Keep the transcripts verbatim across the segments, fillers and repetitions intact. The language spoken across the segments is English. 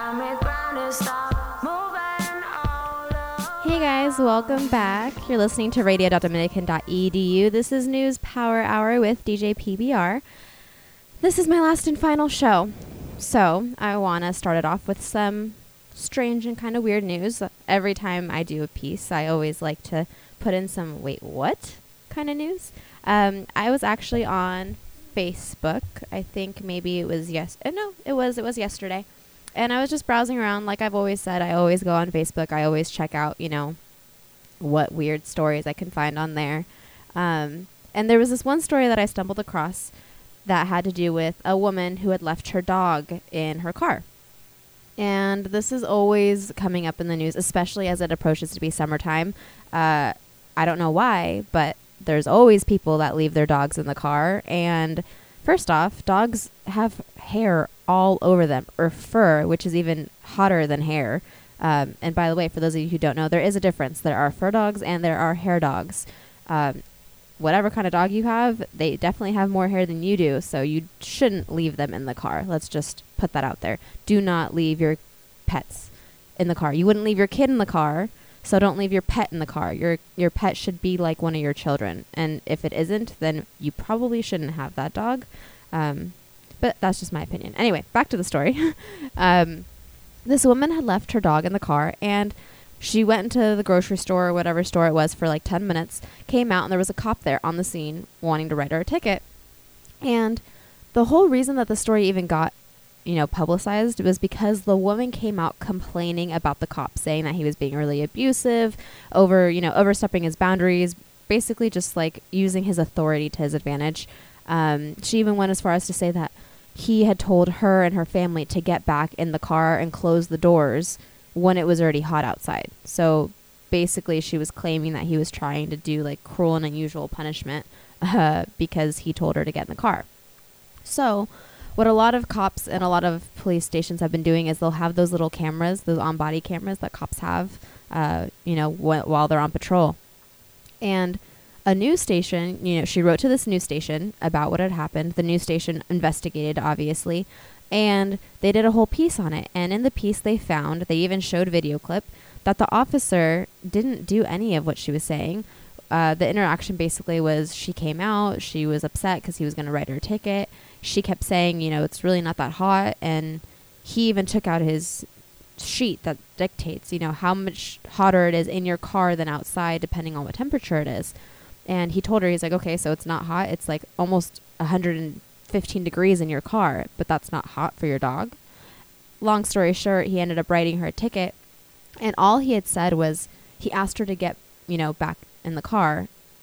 Hey guys, welcome back. You're listening to radio dot dominican dot e d u. This is News Power Hour with D J P B R. This is my last and final show. So, I want to start it off with some strange and kind of weird news. Every time I do a piece, I always like to put in some, wait, what kind of news? Um, I was actually on Facebook. I think maybe it was yes. Uh, no, it was. It was yesterday. And I was just browsing around. Like I've always said, I always go on Facebook. I always check out, you know, what weird stories I can find on there. Um, and there was this one story that I stumbled across that had to do with a woman who had left her dog in her car. And this is always coming up in the news, especially as it approaches to be summertime. Uh, I don't know why, but there's always people that leave their dogs in the car. And first off, dogs have hair all over them, or fur, which is even hotter than hair. Um, and by the way, for those of you who don't know, there is a difference. There are fur dogs and there are hair dogs. Um, whatever kind of dog you have, they definitely have more hair than you do, so you shouldn't leave them in the car. Let's just put that out there. Do not leave your pets in the car. You wouldn't leave your kid in the car, so don't leave your pet in the car. Your your pet should be like one of your children. And if it isn't, then you probably shouldn't have that dog. Um, but that's just my opinion. Anyway, back to the story. um, this woman had left her dog in the car, and she went into the grocery store or whatever store it was for like ten minutes, came out, and there was a cop there on the scene wanting to write her a ticket. And the whole reason that the story even got, you know, publicized was because the woman came out complaining about the cop, saying that he was being really abusive, over, you know, overstepping his boundaries, basically just like using his authority to his advantage. Um, she even went as far as to say that he had told her and her family to get back in the car and close the doors when it was already hot outside. So basically she was claiming that he was trying to do like cruel and unusual punishment uh, because he told her to get in the car. So what a lot of cops and a lot of police stations have been doing is they'll have those little cameras, those on-body cameras that cops have, uh, you know, wh- while they're on patrol. And a news station, you know, she wrote to this news station about what had happened. The news station investigated, obviously, and they did a whole piece on it. And in the piece they found, they even showed video clip, that the officer didn't do any of what she was saying. Uh, the interaction basically was she came out, she was upset because he was going to write her a ticket. She kept saying, you know, it's really not that hot. And he even took out his sheet that dictates, you know, how much hotter it is in your car than outside, depending on what temperature it is. And he told her, he's like, okay, so it's not hot. It's like almost one hundred fifteen degrees in your car, but that's not hot for your dog. Long story short, he ended up writing her a ticket. And all he had said was he asked her to get, you know, back in the car.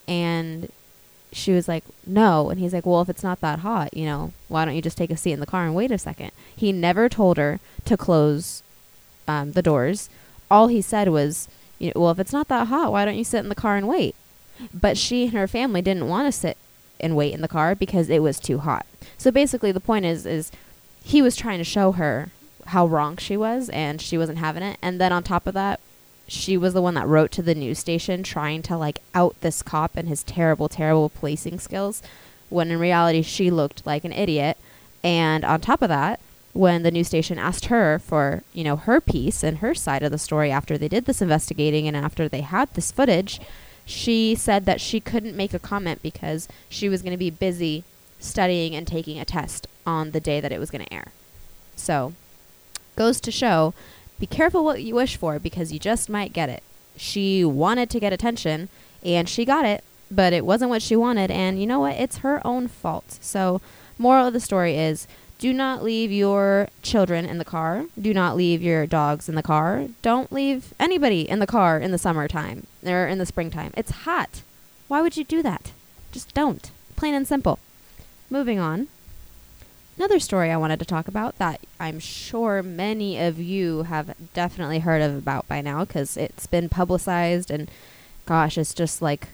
And she was like, no. And he's like, well, if it's not that hot, you know, why don't you just take a seat in the car and wait a second? He never told her to close um, the doors. All he said was, you know, well, if it's not that hot, why don't you sit in the car and wait? But she and her family didn't want to sit and wait in the car because it was too hot. So basically the point is, is he was trying to show her how wrong she was, and she wasn't having it. And then on top of that, she was the one that wrote to the news station trying to like out this cop and his terrible, terrible policing skills, when in reality she looked like an idiot. And on top of that, when the news station asked her for, you know, her piece and her side of the story after they did this investigating and after they had this footage, she said that she couldn't make a comment because she was going to be busy studying and taking a test on the day that it was going to air. So, goes to show, be careful what you wish for because you just might get it. She wanted to get attention and she got it, but it wasn't what she wanted, and you know what? It's her own fault. So, moral of the story is, do not leave your children in the car. Do not leave your dogs in the car. Don't leave anybody in the car in the summertime or in the springtime. It's hot. Why would you do that? Just don't. Plain and simple. Moving on. Another story I wanted to talk about that I'm sure many of you have definitely heard of about by now because it's been publicized and gosh, it's just like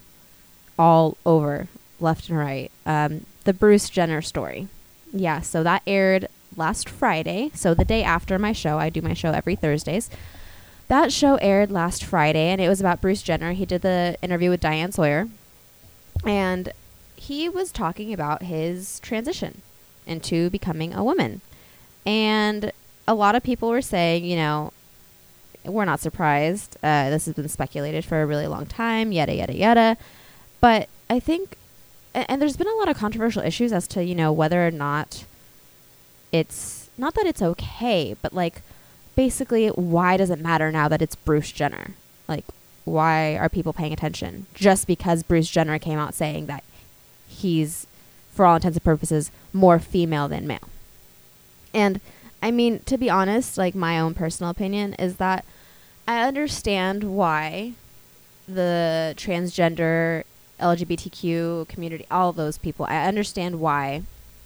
all over left and right. Um, the Bruce Jenner story. Yeah, so that aired last Friday. So the day after my show, I do my show every Thursdays. That show aired last Friday, and it was about Bruce Jenner. He did the interview with Diane Sawyer, and he was talking about his transition into becoming a woman. And a lot of people were saying, you know, we're not surprised. Uh, this has been speculated for a really long time, yada, yada, yada. But I think, and, and there's been a lot of controversial issues as to, you know, whether or not it's, not that it's okay, but like, basically, why does it matter now that it's Bruce Jenner? Like, why are people paying attention? Just because Bruce Jenner came out saying that he's, for all intents and purposes, more female than male. And I mean, to be honest, like my own personal opinion is that I understand why the transgender, L G B T Q community, all of those people, I understand why,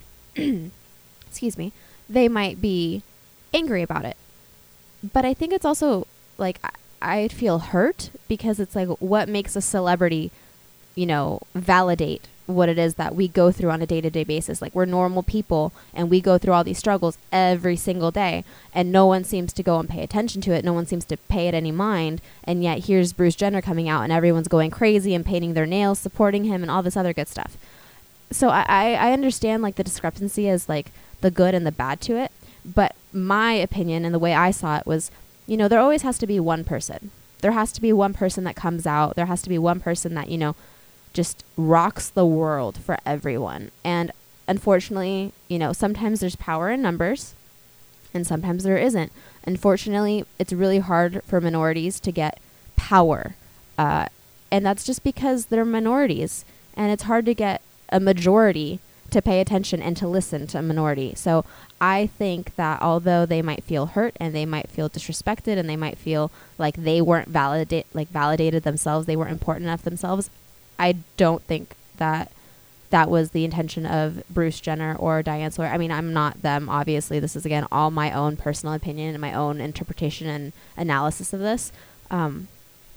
excuse me, they might be angry about it. But I think it's also like, I, I feel hurt because it's like, what makes a celebrity, you know, validate what it is that we go through on a day-to-day basis. Like, we're normal people and we go through all these struggles every single day, and no one seems to go and pay attention to it. No one seems to pay it any mind. And yet here's Bruce Jenner coming out and everyone's going crazy and painting their nails, supporting him and all this other good stuff. So I, I, I understand like the discrepancy as like the good and the bad to it. But my opinion and the way I saw it was, you know, there always has to be one person. There has to be one person that comes out. There has to be one person that, you know, just rocks the world for everyone. And unfortunately, you know, sometimes there's power in numbers and sometimes there isn't. Unfortunately, it's really hard for minorities to get power. Uh, and that's just because they're minorities. And it's hard to get a majority to pay attention and to listen to a minority. So I think that although they might feel hurt and they might feel disrespected and they might feel like they weren't validate like validated themselves, they weren't important enough themselves, I don't think that that was the intention of Bruce Jenner or Diane Sawyer. I mean, I'm not them, obviously. This is, again, all my own personal opinion and my own interpretation and analysis of this. Um,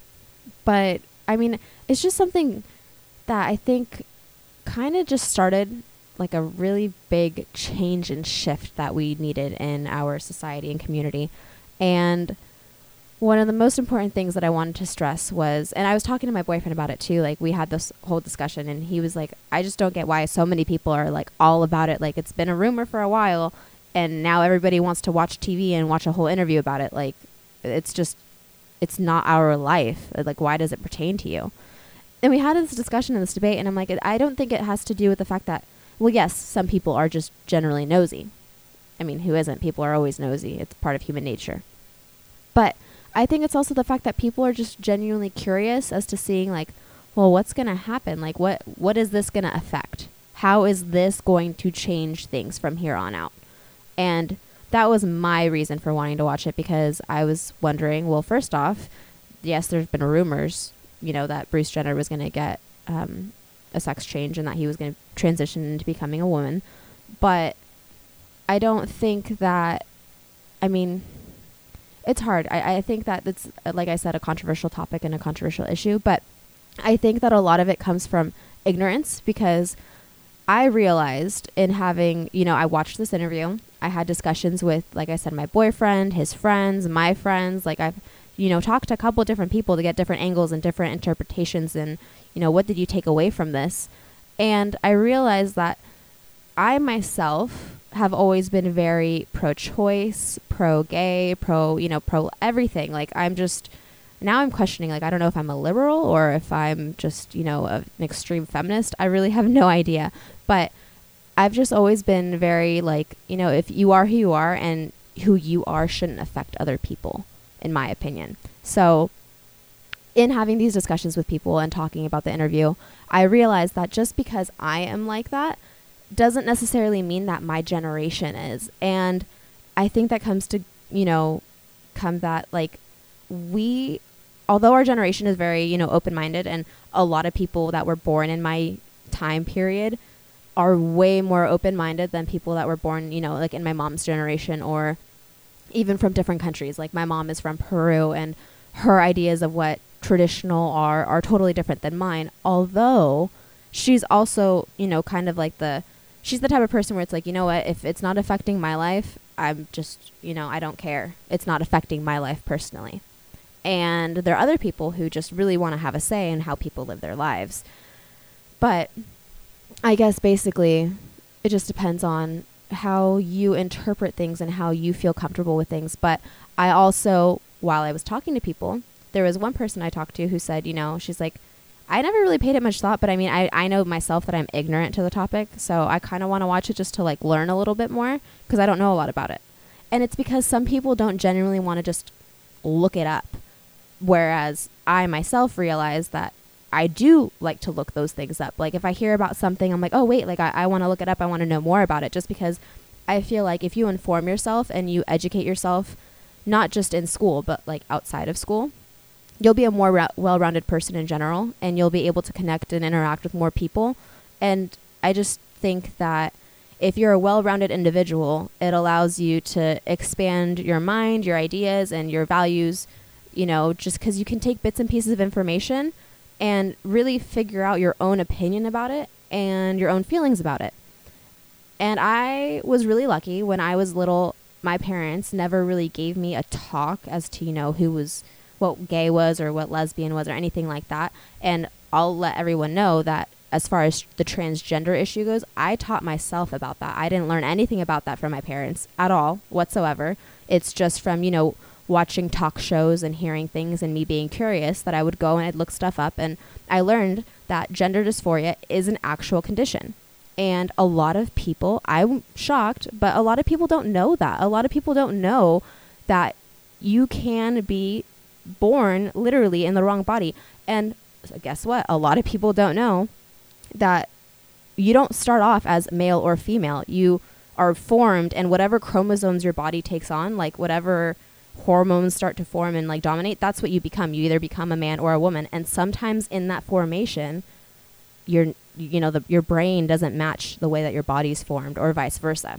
but, I mean, it's just something that I think kind of just started like a really big change and shift that we needed in our society and community. And one of the most important things that I wanted to stress was, and I was talking to my boyfriend about it too, like we had this whole discussion and he was like, I just don't get why so many people are like all about it. Like, it's been a rumor for a while and now everybody wants to watch T V and watch a whole interview about it. Like, it's just, it's not our life. Like, why does it pertain to you? And we had this discussion and this debate and I'm like, I don't think it has to do with the fact that, well, yes, some people are just generally nosy. I mean, who isn't? People are always nosy. It's part of human nature. But I think it's also the fact that people are just genuinely curious as to seeing like, well, what's going to happen? Like, what, what is this going to affect? How is this going to change things from here on out? And that was my reason for wanting to watch it, because I was wondering, well, first off, yes, there's been rumors, you know, that Bruce Jenner was going to get um, a sex change and that he was going to transition into becoming a woman. But I don't think that, I mean, it's hard. I, I think that it's, like I said, a controversial topic and a controversial issue, but I think that a lot of it comes from ignorance, because I realized in having, you know, I watched this interview, I had discussions with, like I said, my boyfriend, his friends, my friends, like I've, you know, talked to a couple different people to get different angles and different interpretations and, you know, what did you take away from this? And I realized that I myself have always been very pro-choice, pro-gay, pro, you know, pro everything. Like, I'm just, now I'm questioning, like, I don't know if I'm a liberal or if I'm just, you know, a, an extreme feminist. I really have no idea. But I've just always been very, like, you know, if you are who you are, and who you are shouldn't affect other people, in my opinion. So in having these discussions with people and talking about the interview, I realized that just because I am like that doesn't necessarily mean that my generation is. And I think that comes to, you know, come that like we, although our generation is very, you know, open-minded, and a lot of people that were born in my time period are way more open-minded than people that were born, you know, like in my mom's generation or even from different countries. Like, my mom is from Peru and her ideas of what traditional are are totally different than mine, although she's also, you know, kind of like the, she's the type of person where it's like, you know what, if it's not affecting my life, I'm just, you know, I don't care. It's not affecting my life personally. And there are other people who just really want to have a say in how people live their lives. But I guess basically it just depends on how you interpret things and how you feel comfortable with things. But I also, while I was talking to people, there was one person I talked to who said, you know, she's like, I never really paid it much thought, but I mean, I, I know myself that I'm ignorant to the topic, so I kind of want to watch it just to like learn a little bit more because I don't know a lot about it. And it's because some people don't genuinely want to just look it up, whereas I myself realize that I do like to look those things up. Like if I hear about something, I'm like, oh wait, like I, I want to look it up. I want to know more about it, just because I feel like if you inform yourself and you educate yourself, not just in school, but like outside of school, you'll be a more ra- well-rounded person in general, and you'll be able to connect and interact with more people. And I just think that if you're a well-rounded individual, it allows you to expand your mind, your ideas, and your values, you know, just because you can take bits and pieces of information and really figure out your own opinion about it and your own feelings about it. And I was really lucky when I was little. My parents never really gave me a talk as to, you know, who was, what gay was or what lesbian was or anything like that. And I'll let everyone know that as far as the transgender issue goes, I taught myself about that. I didn't learn anything about that from my parents at all whatsoever. It's just from, you know, watching talk shows and hearing things and me being curious that I would go and I'd look stuff up. And I learned that gender dysphoria is an actual condition. And a lot of people, I'm shocked, but a lot of people don't know that. A lot of people don't know that you can be born literally in the wrong body. And guess what? A lot of people don't know that you don't start off as male or female. You are formed, and whatever chromosomes your body takes on, like whatever hormones start to form and like dominate, that's what you become. You either become a man or a woman. And sometimes in that formation, your you know the your brain doesn't match the way that your body's formed, or vice versa.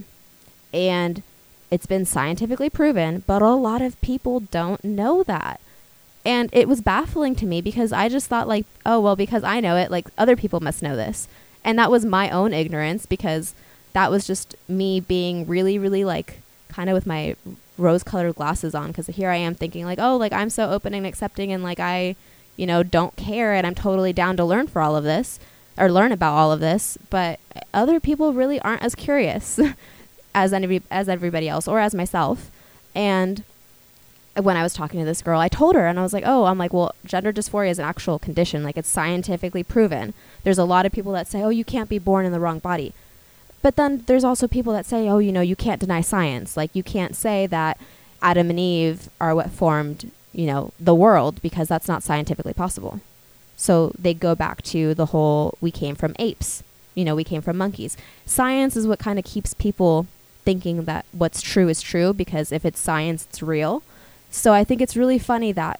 And it's been scientifically proven, but a lot of people don't know that. And it was baffling to me because I just thought like, oh, well, because I know it, like other people must know this. And that was my own ignorance, because that was just me being really, really like kind of with my rose colored glasses on. Because here I am thinking like, oh, like I'm so open and accepting, and like I, you know, don't care, and I'm totally down to learn for all of this or learn about all of this. But other people really aren't as curious as any, as everybody else, or as myself. And when I was talking to this girl, I told her, and I was like, oh, I'm like, well, gender dysphoria is an actual condition. Like, it's scientifically proven. There's a lot of people that say, oh, you can't be born in the wrong body. But then there's also people that say, oh, you know, you can't deny science. Like, you can't say that Adam and Eve are what formed, you know, the world, because that's not scientifically possible. So they go back to the whole, we came from apes. You know, we came from monkeys. Science is what kind of keeps people thinking that what's true is true, because if it's science, it's real. So I think it's really funny that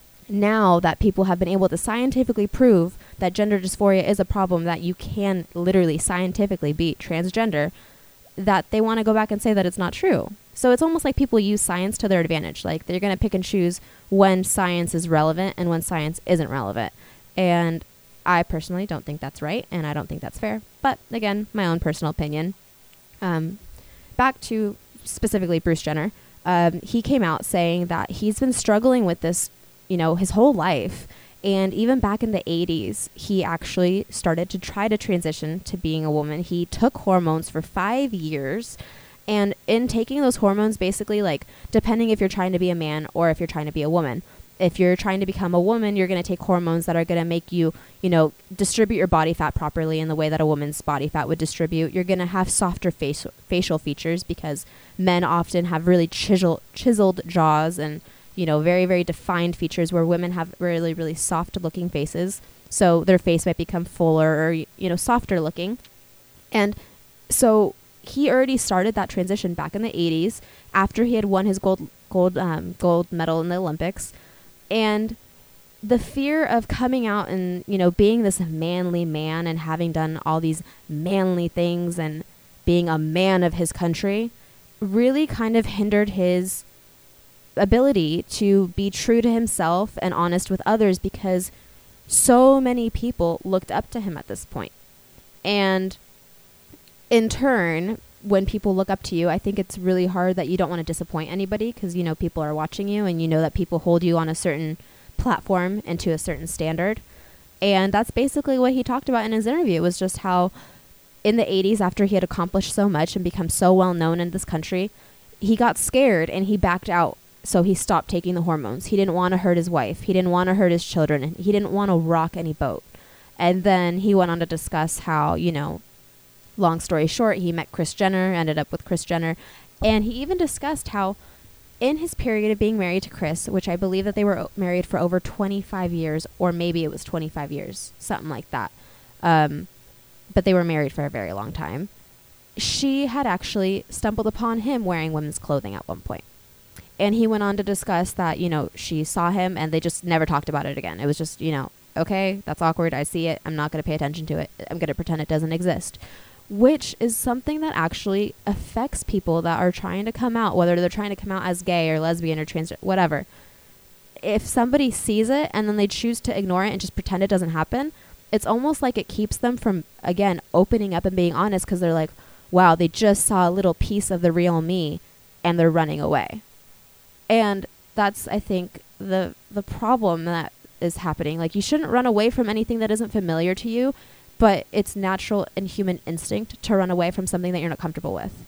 now that people have been able to scientifically prove that gender dysphoria is a problem, that you can literally scientifically be transgender, that they want to go back and say that it's not true. So it's almost like people use science to their advantage. Like they're going to pick and choose when science is relevant and when science isn't relevant. And I personally don't think that's right, and I don't think that's fair. But again, my own personal opinion. Um, back to specifically Bruce Jenner. Um, he came out saying that he's been struggling with this, you know, his whole life. And even back in the eighties, he actually started to try to transition to being a woman. He took hormones for five years. And in taking those hormones, basically, like, depending if you're trying to be a man or if you're trying to be a woman. If you're trying to become a woman, you're going to take hormones that are going to make you, you know, distribute your body fat properly in the way that a woman's body fat would distribute. You're going to have softer face, facial features, because men often have really chisel, chiseled jaws and, you know, very, very defined features, where women have really, really soft looking faces. So their face might become fuller or, you know, softer looking. And so he already started that transition back in the eighties after he had won his gold, gold, um, gold medal in the Olympics. And the fear of coming out and, you know, being this manly man and having done all these manly things and being a man of his country really kind of hindered his ability to be true to himself and honest with others, because so many people looked up to him at this point. And in turn, when people look up to you, I think it's really hard that you don't want to disappoint anybody, because, you know, people are watching you, and you know that people hold you on a certain platform and to a certain standard. And that's basically what he talked about in his interview. It was just how in the eighties, after he had accomplished so much and become so well known in this country, he got scared and he backed out. So he stopped taking the hormones. He didn't want to hurt his wife. He didn't want to hurt his children. And he didn't want to rock any boat. And then he went on to discuss how, you know, long story short, he met Kris Jenner, ended up with Kris Jenner. And he even discussed how in his period of being married to Kris, which I believe that they were o- married for over twenty-five years, or maybe it was twenty-five years, something like that. Um, but they were married for a very long time. She had actually stumbled upon him wearing women's clothing at one point. And he went on to discuss that, you know, she saw him and they just never talked about it again. It was just, you know, okay, that's awkward. I see it. I'm not going to pay attention to it. I'm going to pretend it doesn't exist. Which is something that actually affects people that are trying to come out, whether they're trying to come out as gay or lesbian or trans, whatever. If somebody sees it and then they choose to ignore it and just pretend it doesn't happen, it's almost like it keeps them from, again, opening up and being honest, because they're like, wow, they just saw a little piece of the real me and they're running away. And that's, I think, the the problem that is happening. Like, you shouldn't run away from anything that isn't familiar to you, but it's natural and human instinct to run away from something that you're not comfortable with.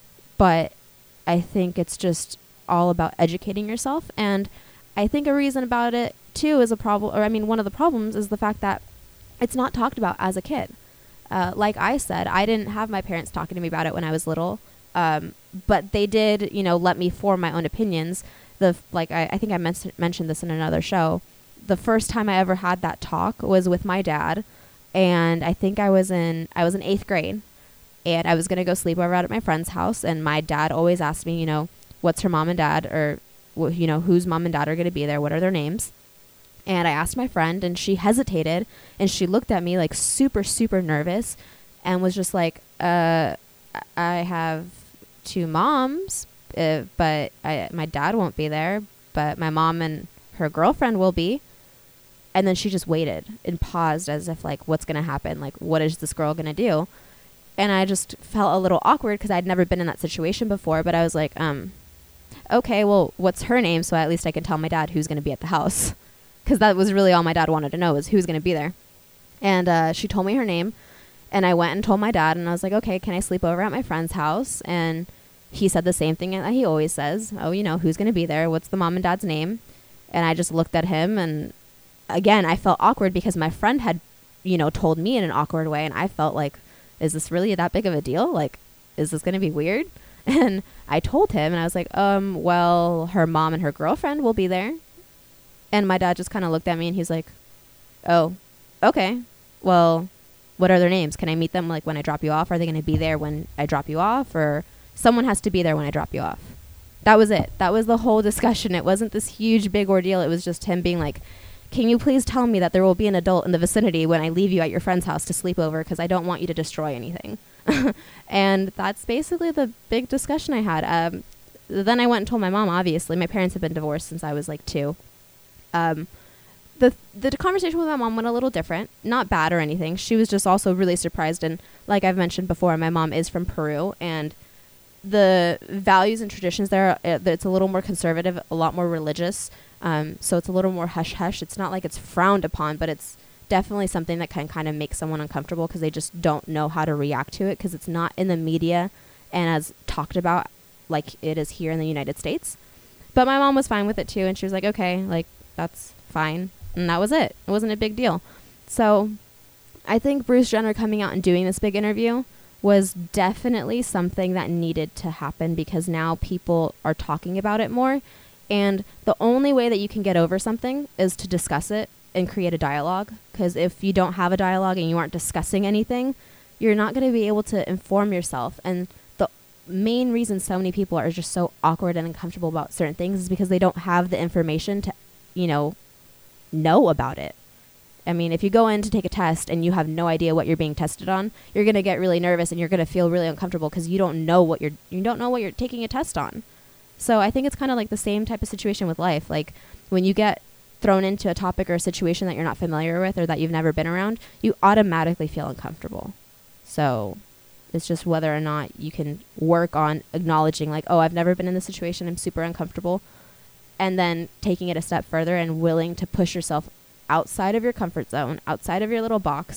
But I think it's just all about educating yourself. And I think a reason about it, too, is a problem, or I mean, one of the problems is the fact that it's not talked about as a kid. Uh, like I said, I didn't have my parents talking to me about it when I was little. Um, but they did, you know, let me form my own opinions. The like I, I think I men- mentioned this in another show. The first time I ever had that talk was with my dad, and I think I was in I was in eighth grade, and I was gonna go sleep over at my friend's house. And my dad always asked me, you know, what's her mom and dad, or wh- you know, whose mom and dad are gonna be there? What are their names? And I asked my friend, and she hesitated, and she looked at me like super super nervous, and was just like, uh, I have two moms, uh, but I, my dad won't be there, but my mom and her girlfriend will be. And then she just waited and paused as if like, what's going to happen? Like, what is this girl going to do? And I just felt a little awkward because I'd never been in that situation before, but I was like, um, okay, well, what's her name? So at least I can tell my dad who's going to be at the house. Because that was really all my dad wanted to know, was who's going to be there. And uh, she told me her name. And I went and told my dad, and I was like, okay, can I sleep over at my friend's house? And he said the same thing that he always says. Oh, you know, who's going to be there? What's the mom and dad's name? And I just looked at him, and again, I felt awkward because my friend had, you know, told me in an awkward way. And I felt like, is this really that big of a deal? Like, is this going to be weird? And I told him, and I was like, um, well, her mom and her girlfriend will be there. And my dad just kind of looked at me, and he's like, oh, okay, well, what are their names? Can I meet them like when I drop you off? Are they going to be there when I drop you off? Or someone has to be there when I drop you off? That was it. That was the whole discussion. It wasn't this huge big ordeal. It was just him being like, can you please tell me that there will be an adult in the vicinity when I leave you at your friend's house to sleep over, because I don't want you to destroy anything. And that's basically the big discussion I had. Um, then I went and told my mom, obviously. My parents have been divorced since I was like two. Um, The the conversation with my mom went a little different. Not bad or anything. She was just also really surprised. And like I've mentioned before, my mom is from Peru. And the values and traditions there, uh, it's a little more conservative, a lot more religious. Um, so it's a little more hush-hush. It's not like it's frowned upon, but it's definitely something that can kind of make someone uncomfortable because they just don't know how to react to it, because it's not in the media and as talked about like it is here in the United States. But my mom was fine with it too. And she was like, okay, like, that's fine. And that was it. It wasn't a big deal. So I think Bruce Jenner coming out and doing this big interview was definitely something that needed to happen, because now people are talking about it more. And the only way that you can get over something is to discuss it and create a dialogue. Because if you don't have a dialogue and you aren't discussing anything, you're not going to be able to inform yourself. And the main reason so many people are just so awkward and uncomfortable about certain things is because they don't have the information to, you know, know about it. I mean, if you go in to take a test and you have no idea what you're being tested on, you're going to get really nervous and you're going to feel really uncomfortable because you don't know what you're you don't know what you're taking a test on. So I think it's kind of like the same type of situation with life. Like when you get thrown into a topic or a situation that you're not familiar with or that you've never been around, you automatically feel uncomfortable. So it's just whether or not you can work on acknowledging like, oh, I've never been in this situation, I'm super uncomfortable, and then taking it a step further and willing to push yourself outside of your comfort zone, outside of your little box,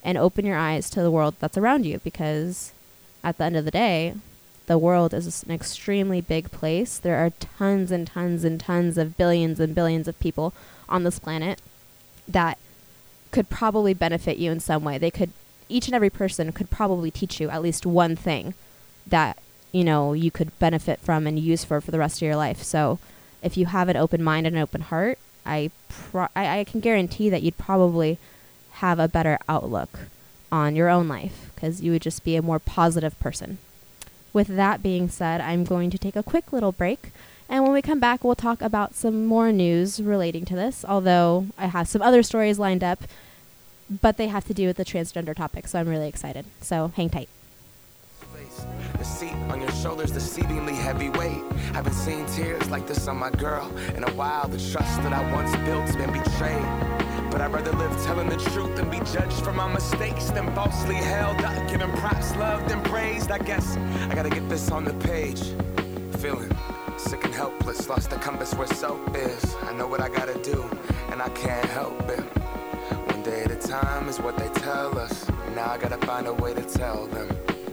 and open your eyes to the world that's around you, because at the end of the day, the world is an extremely big place. There are tons and tons and tons of billions and billions of people on this planet that could probably benefit you in some way. They could, each and every person could probably teach you at least one thing that, you know, you could benefit from and use for, for the rest of your life. So if you have an open mind and an open heart, I, pro- I, I can guarantee that you'd probably have a better outlook on your own life, because you would just be a more positive person. With that being said, I'm going to take a quick little break, and when we come back, we'll talk about some more news relating to this, although I have some other stories lined up, but they have to do with the transgender topic, so I'm really excited. So hang tight. The seat on your shoulders, deceivingly heavy weight. Haven't seen tears like this on my girl in a while. The trust that I once built's been betrayed. But I'd rather live telling the truth than be judged for my mistakes than falsely held up, giving props, loved, and praised. I guess I gotta get this on the page. Feeling sick and helpless, lost the compass where soap is. I know what I gotta do, and I can't help it. One day at a time is what they tell us. Now I gotta find a way to tell them.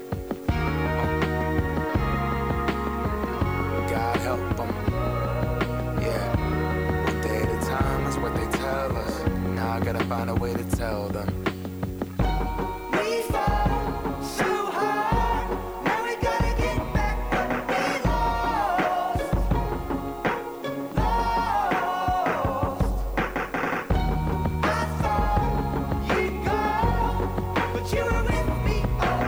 God help them. Yeah. One day at a time is what they tell us. Now I gotta find a way to tell them. We fall so hard. Now we gotta get back what we lost. Lost. I thought you'd go, but you were with me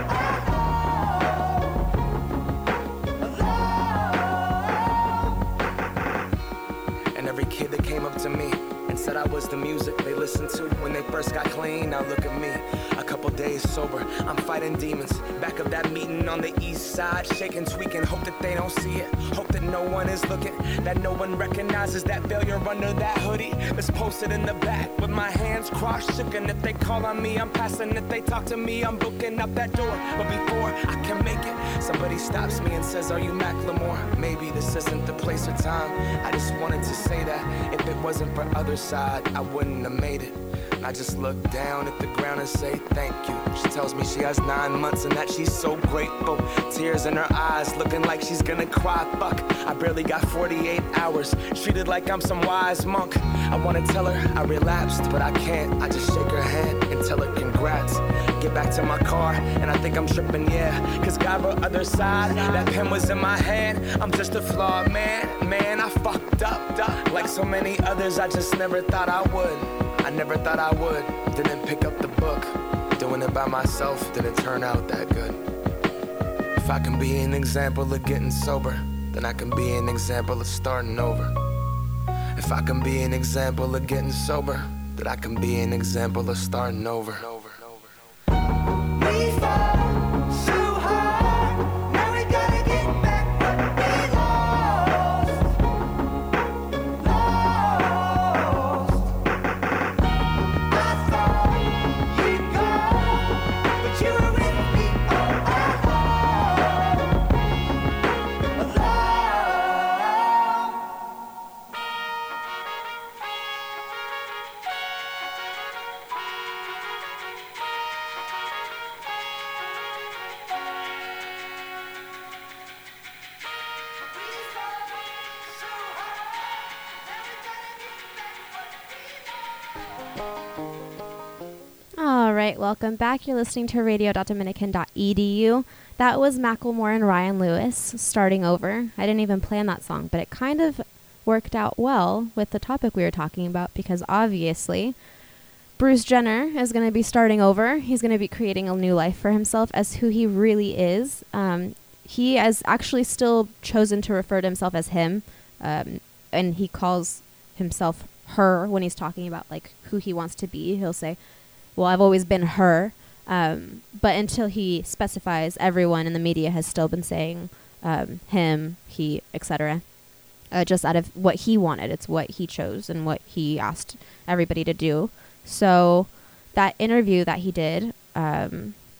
all alone. And every kid that came up to me and said I was the music they listened to when they first got clean. Now look at me, a couple days sober, I'm fighting demons. Back of that meeting on the east side, shaking, tweaking, hope that they don't see it. Hope that no one is looking, that no one recognizes that failure under that hoodie that's posted in the back with my hands crossed, shook. And if they call on me, I'm passing. If they talk to me, I'm booking up that door. But before I can make it, somebody stops me and says, are you Macklemore? Maybe this isn't the place or time. I just wanted to say that if it wasn't for other side, I wouldn't have made it. I just look down at the ground and say thank you. She tells me she has nine months and that she's so grateful. Tears in her eyes, looking like she's gonna cry. Fuck, I barely got forty-eight hours, treated like I'm some wise monk. I wanna tell her I relapsed, but I can't. I just shake her hand and tell her congrats. Get back to my car and I think I'm tripping, yeah. Cause God wrote other side, that pen was in my hand. I'm just a flawed man, man, I fucked up. Like so many others, I just never thought I would. I never thought I would, didn't pick up the book. Doing it by myself didn't turn out that good. If I can be an example of getting sober, then I can be an example of starting over. If I can be an example of getting sober, then I can be an example of starting over. We fall so hard, now we gotta get back what we lost. Lost. I thought you'd go, but you were with me all alone. All right, welcome back. You're listening to radio dot dominican dot e d u. That was Macklemore and Ryan Lewis, Starting Over. I didn't even plan that song, but it kind of worked out well with the topic we were talking about, because obviously Bruce Jenner is going to be starting over. He's going to be creating a new life for himself as who he really is. Um, he has actually still chosen to refer to himself as him, um, and he calls himself her when he's talking about like who he wants to be. He'll say, well, I've always been her. Um, but until he specifies, everyone in the media has still been saying um, him, he, et cetera. Uh, just out of what he wanted. It's what he chose and what he asked everybody to do. So that interview that he did, um,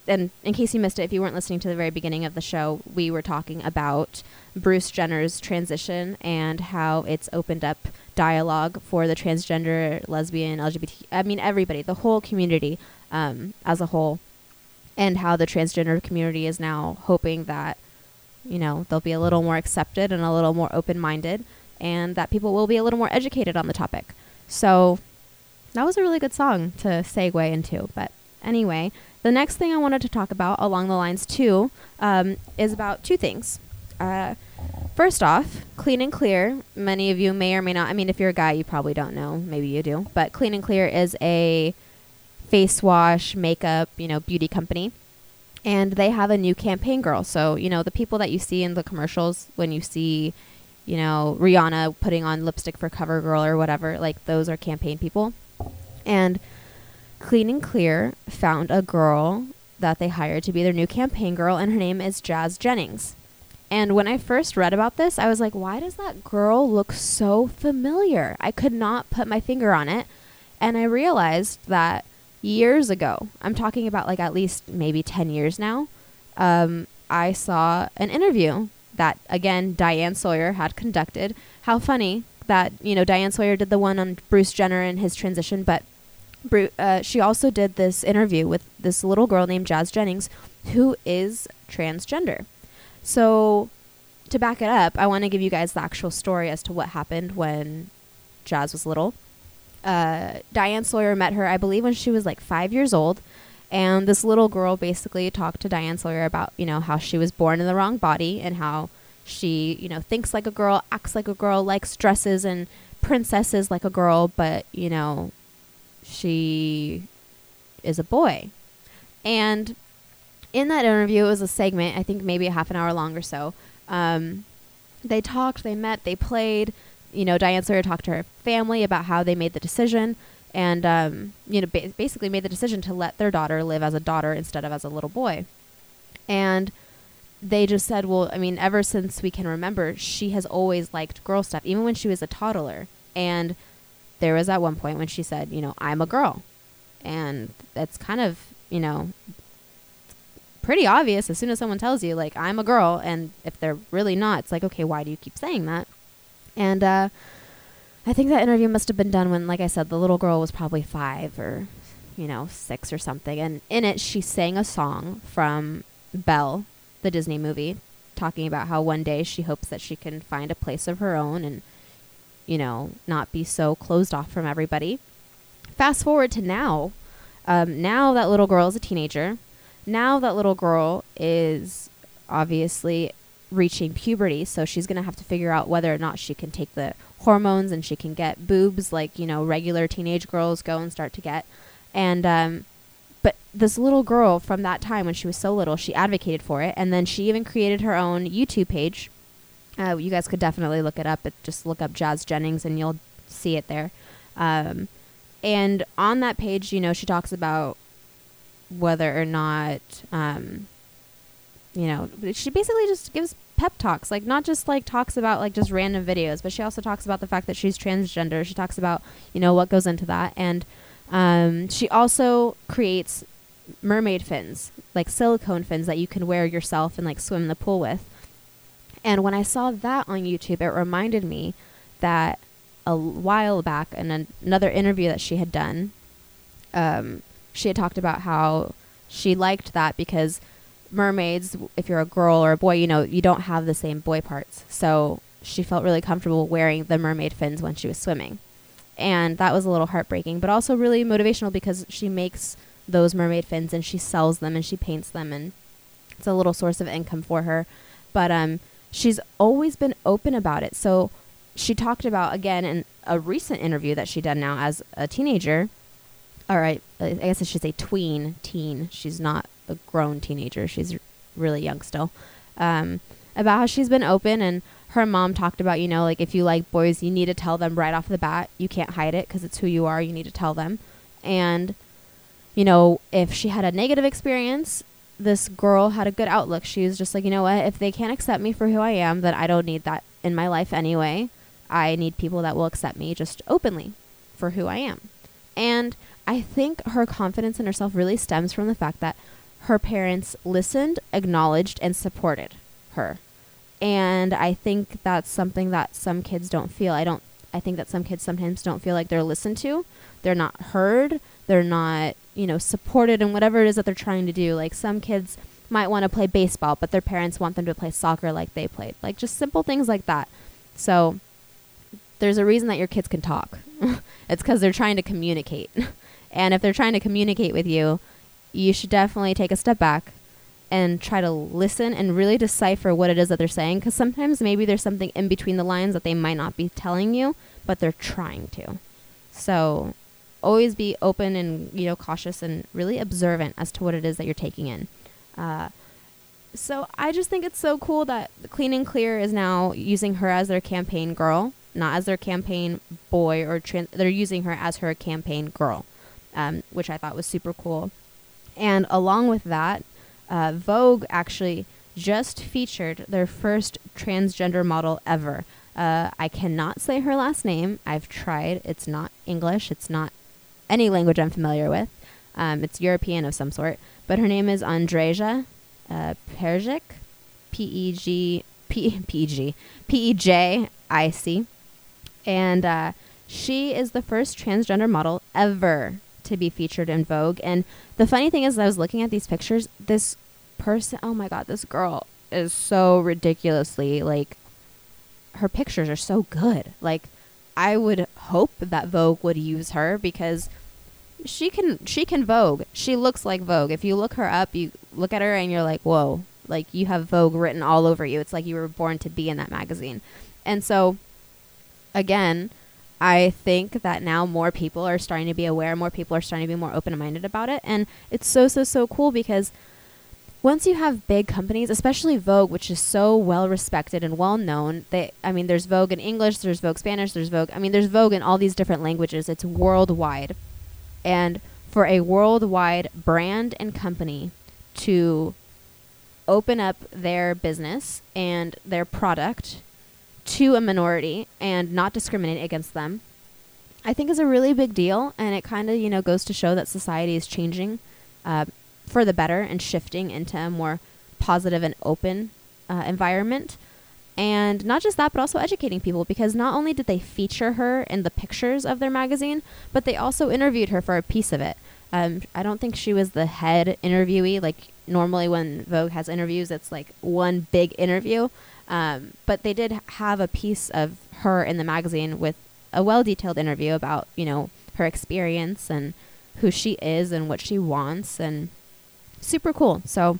and in case you missed it, if you weren't listening to the very beginning of the show, we were talking about Bruce Jenner's transition and how it's opened up dialogue for the transgender, lesbian, L G B T, I mean, everybody, the whole community um, as a whole, and how the transgender community is now hoping that, you know, they'll be a little more accepted and a little more open-minded, and that people will be a little more educated on the topic. So that was a really good song to segue into. But anyway, the next thing I wanted to talk about along the lines too um, is about two things. Uh, first off, Clean and Clear. Many of you may or may not, I mean, if you're a guy, you probably don't know. Maybe you do. But Clean and Clear is a face wash, makeup, you know, beauty company. And they have a new campaign girl. So, you know, the people that you see in the commercials when you see, you know, Rihanna putting on lipstick for CoverGirl or whatever, like those are campaign people. And Clean and Clear found a girl that they hired to be their new campaign girl, and her name is Jazz Jennings. And when I first read about this, I was like, why does that girl look so familiar? I could not put my finger on it. And I realized that years ago, I'm talking about like at least maybe ten years now, um, I saw an interview that, again, Diane Sawyer had conducted. How funny that, you know, Diane Sawyer did the one on Bruce Jenner and his transition, but Bru- uh, she also did this interview with this little girl named Jazz Jennings, who is transgender. So to back it up, I want to give you guys the actual story as to what happened when Jazz was little. Uh, Diane Sawyer met her, I believe, when she was like five years old. And this little girl basically talked to Diane Sawyer about, you know, how she was born in the wrong body and how she, you know, thinks like a girl, acts like a girl, likes dresses and princesses like a girl, but, you know, she is a boy. And in that interview, it was a segment, I think maybe a half an hour long or so. Um, they talked, they met, they played. You know, Diane Sawyer talked to her family about how they made the decision and, um, you know, ba- basically made the decision to let their daughter live as a daughter instead of as a little boy. And they just said, well, I mean, ever since we can remember, she has always liked girl stuff, even when she was a toddler. And there was at one point when she said, you know, I'm a girl. And that's kind of, you know, pretty obvious as soon as someone tells you, like, I'm a girl. And if they're really not, it's like, okay, why do you keep saying that? And uh, I think that interview must have been done when, like I said, the little girl was probably five or, you know, six or something. And in it, she sang a song from Belle, the Disney movie, talking about how one day she hopes that she can find a place of her own and, you know, not be so closed off from everybody. Fast forward to now. Um, now that little girl is a teenager. Now that little girl is obviously reaching puberty, so she's going to have to figure out whether or not she can take the hormones and she can get boobs like, you know, regular teenage girls go and start to get. And, um, but this little girl from that time when she was so little, she advocated for it. And then she even created her own YouTube page. Uh, you guys could definitely look it up. It, just look up Jazz Jennings and you'll see it there. Um, and on that page, you know, she talks about whether or not, um, you know, she basically just gives pep talks, like not just like talks about like just random videos, but she also talks about the fact that she's transgender. She talks about, you know, what goes into that. And um, she also creates mermaid fins, like silicone fins that you can wear yourself and like swim in the pool with. And when I saw that on YouTube, it reminded me that a while back in an- another interview that she had done, um, she had talked about how she liked that because mermaids, if you're a girl or a boy, you know, you don't have the same boy parts. So she felt really comfortable wearing the mermaid fins when she was swimming. And that was a little heartbreaking, but also really motivational because she makes those mermaid fins and she sells them and she paints them, and it's a little source of income for her. But um, she's always been open about it. So she talked about, again, in a recent interview that she done now as a teenager, all right, I guess I should say tween, teen. She's not a grown teenager. She's r- really young still. Um, about how she's been open, and her mom talked about, you know, like if you like boys, you need to tell them right off the bat. You can't hide it because it's who you are. You need to tell them. And, you know, if she had a negative experience, this girl had a good outlook. She was just like, you know what, if they can't accept me for who I am, then I don't need that in my life anyway. I need people that will accept me just openly for who I am. And I think her confidence in herself really stems from the fact that her parents listened, acknowledged, and supported her. And I think that's something that some kids don't feel. I don't, I think that some kids sometimes don't feel like they're listened to. They're not heard. They're not, you know, supported in whatever it is that they're trying to do. Like some kids might want to play baseball, but their parents want them to play soccer like they played. Like just simple things like that. So there's a reason that your kids can talk. It's because they're trying to communicate. And if they're trying to communicate with you, you should definitely take a step back and try to listen and really decipher what it is that they're saying. Because sometimes maybe there's something in between the lines that they might not be telling you, but they're trying to. So always be open and, you know, cautious and really observant as to what it is that you're taking in. Uh, so I just think it's so cool that Clean and Clear is now using her as their campaign girl, not as their campaign boy, or trans- they're using her as her campaign girl, um, which I thought was super cool. And along with that, uh, Vogue actually just featured their first transgender model ever. Uh, I cannot say her last name. I've tried. It's not English. It's not any language I'm familiar with. Um, it's European of some sort. But her name is Andreja uh, Perjic, P E G, P E G, P E J I C. And uh, she is the first transgender model ever to be featured in Vogue. And the funny thing is, I was looking at these pictures, this person, oh my God, this girl is so ridiculously, like, her pictures are so good. Like, I would hope that Vogue would use her because she can, she can Vogue. She looks like Vogue. If you look her up, you look at her and you're like, whoa, like you have Vogue written all over you. It's like you were born to be in that magazine. And so, again, I think that now more people are starting to be aware, more people are starting to be more open-minded about it. And it's so, so, so cool because once you have big companies, especially Vogue, which is so well respected and well known, they, I mean, there's Vogue in English, there's Vogue Spanish, there's Vogue, I mean, there's Vogue in all these different languages. It's worldwide. And for a worldwide brand and company to open up their business and their product to a minority and not discriminate against them, I think is a really big deal. And it kind of, you know, goes to show that society is changing uh, for the better and shifting into a more positive and open uh, environment. And not just that, but also educating people, because not only did they feature her in the pictures of their magazine, but they also interviewed her for a piece of it. Um, I don't think she was the head interviewee. Like normally when Vogue has interviews, it's like one big interview. Um, but they did have a piece of her in the magazine with a well-detailed interview about, you know, her experience and who she is and what she wants, and super cool. So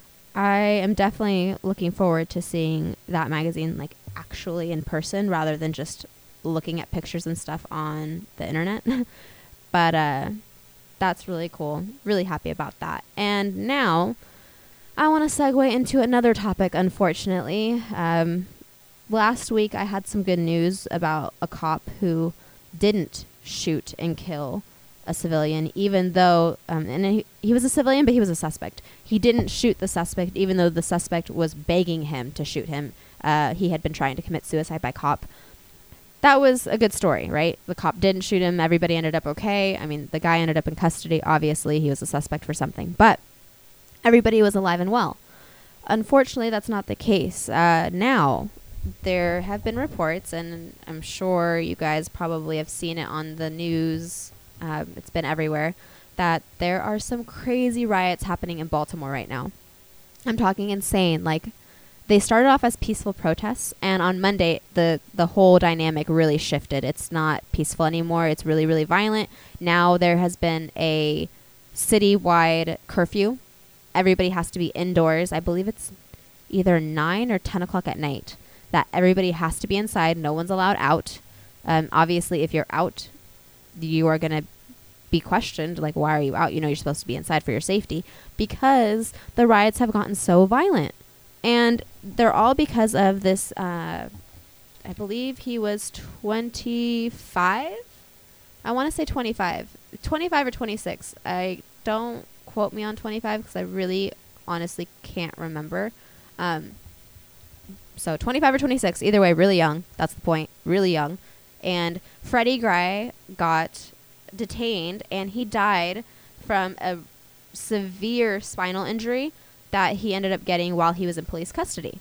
I am definitely looking forward to seeing that magazine like actually in person rather than just looking at pictures and stuff on the internet. But uh, that's really cool. Really happy about that. And now I want to segue into another topic, unfortunately. Um, last week I had some good news about a cop who didn't shoot and kill a civilian, even though, um, and he, he was a civilian, but he was a suspect. He didn't shoot the suspect, even though the suspect was begging him to shoot him. Uh, he had been trying to commit suicide by cop. That was a good story, right? The cop didn't shoot him. Everybody ended up okay. I mean, the guy ended up in custody. Obviously, he was a suspect for something, but everybody was alive and well. Unfortunately, that's not the case. Uh, now, there have been reports, and I'm sure you guys probably have seen it on the news. Uh, it's been everywhere, that there are some crazy riots happening in Baltimore right now. I'm talking insane. Like, they started off as peaceful protests, and on Monday, the, the whole dynamic really shifted. It's not peaceful anymore. It's really, really violent. Now there has been a citywide curfew. Everybody has to be indoors. I believe it's either nine or ten o'clock at night that everybody has to be inside. No one's allowed out. Um, obviously, if you're out, you are going to be questioned, like, why are you out? You know, you're supposed to be inside for your safety, because the riots have gotten so violent. And they're all because of this, uh, I believe he was twenty-five. I want to say twenty-five. twenty-five or twenty-six. I don't quote me on twenty-five because I really honestly can't remember. Um, so twenty-five or twenty-six, either way, really young. That's the point. Really young. And Freddie Gray got detained, and he died from a severe spinal injury that he ended up getting while he was in police custody.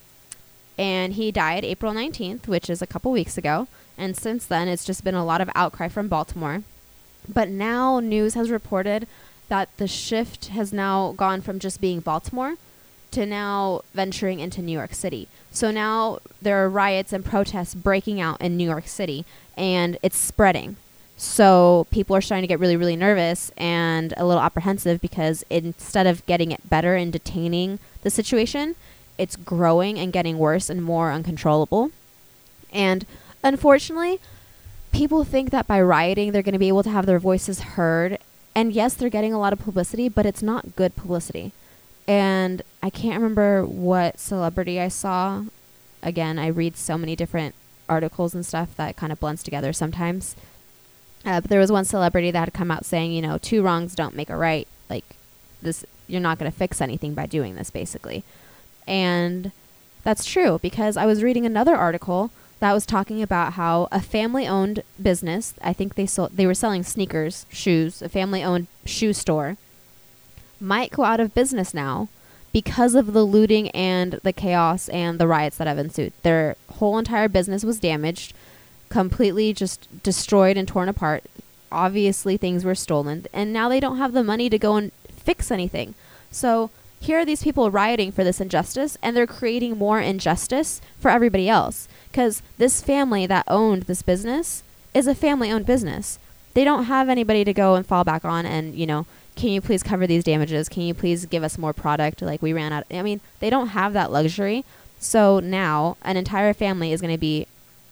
And he died April nineteenth, which is a couple weeks ago. And since then, it's just been a lot of outcry from Baltimore. But now news has reported that the shift has now gone from just being Baltimore to now venturing into New York City. So now there are riots and protests breaking out in New York City, and it's spreading. So people are starting to get really, really nervous and a little apprehensive because instead of getting it better and detaining the situation, it's growing and getting worse and more uncontrollable. And unfortunately, people think that by rioting, they're going to be able to have their voices heard. And yes, they're getting a lot of publicity, but it's not good publicity. And I can't remember what celebrity I saw. Again, I read so many different articles and stuff that kind of blends together sometimes. Uh, but there was one celebrity that had come out saying, you know, two wrongs don't make a right. Like, this, you're not going to fix anything by doing this, basically. And that's true, because I was reading another article that was talking about how a family-owned business, I think they sold, they were selling sneakers, shoes, a family-owned shoe store, might go out of business now because of the looting and the chaos and the riots that have ensued. Their whole entire business was damaged, completely just destroyed and torn apart. Obviously, things were stolen, and now they don't have the money to go and fix anything. So here are these people rioting for this injustice, and they're creating more injustice for everybody else. Because this family that owned this business is a family-owned business. They don't have anybody to go and fall back on and, you know, can you please cover these damages? Can you please give us more product? Like, we ran out. I mean, they don't have that luxury. So now an entire family is going to be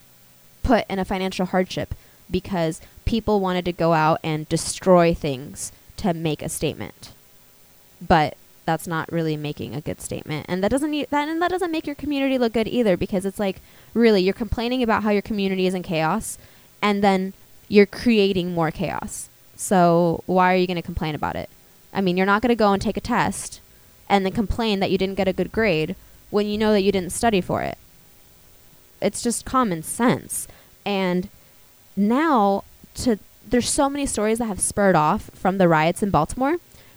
put in a financial hardship because people wanted to go out and destroy things to make a statement. But that's not really making a good statement. And that doesn't need, that and that doesn't make your community look good either, because it's like, really, you're complaining about how your community is in chaos, and then you're creating more chaos. So why are you going to complain about it? I mean, you're not going to go and take a test and then complain that you didn't get a good grade when you know that you didn't study for it. It's just common sense. And now to there's so many stories that have spurred off from the riots in Baltimore.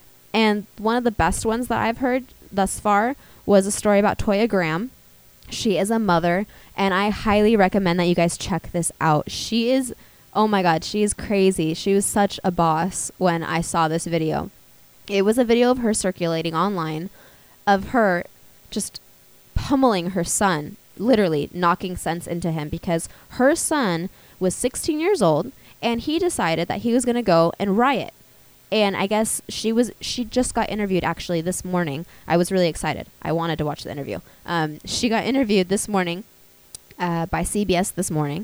And one of the best ones that I've heard thus far was a story about Toya Graham. She is a mother, and I highly recommend that you guys check this out. She is, oh my God, she is crazy. She was such a boss when I saw this video. It was a video of her circulating online of her just pummeling her son, literally knocking sense into him, because her son was sixteen years old, and he decided that he was going to go and riot. And I guess she was, she just got interviewed actually this morning. I was really excited. I wanted to watch the interview. Um, she got interviewed this morning uh, by C B S this morning.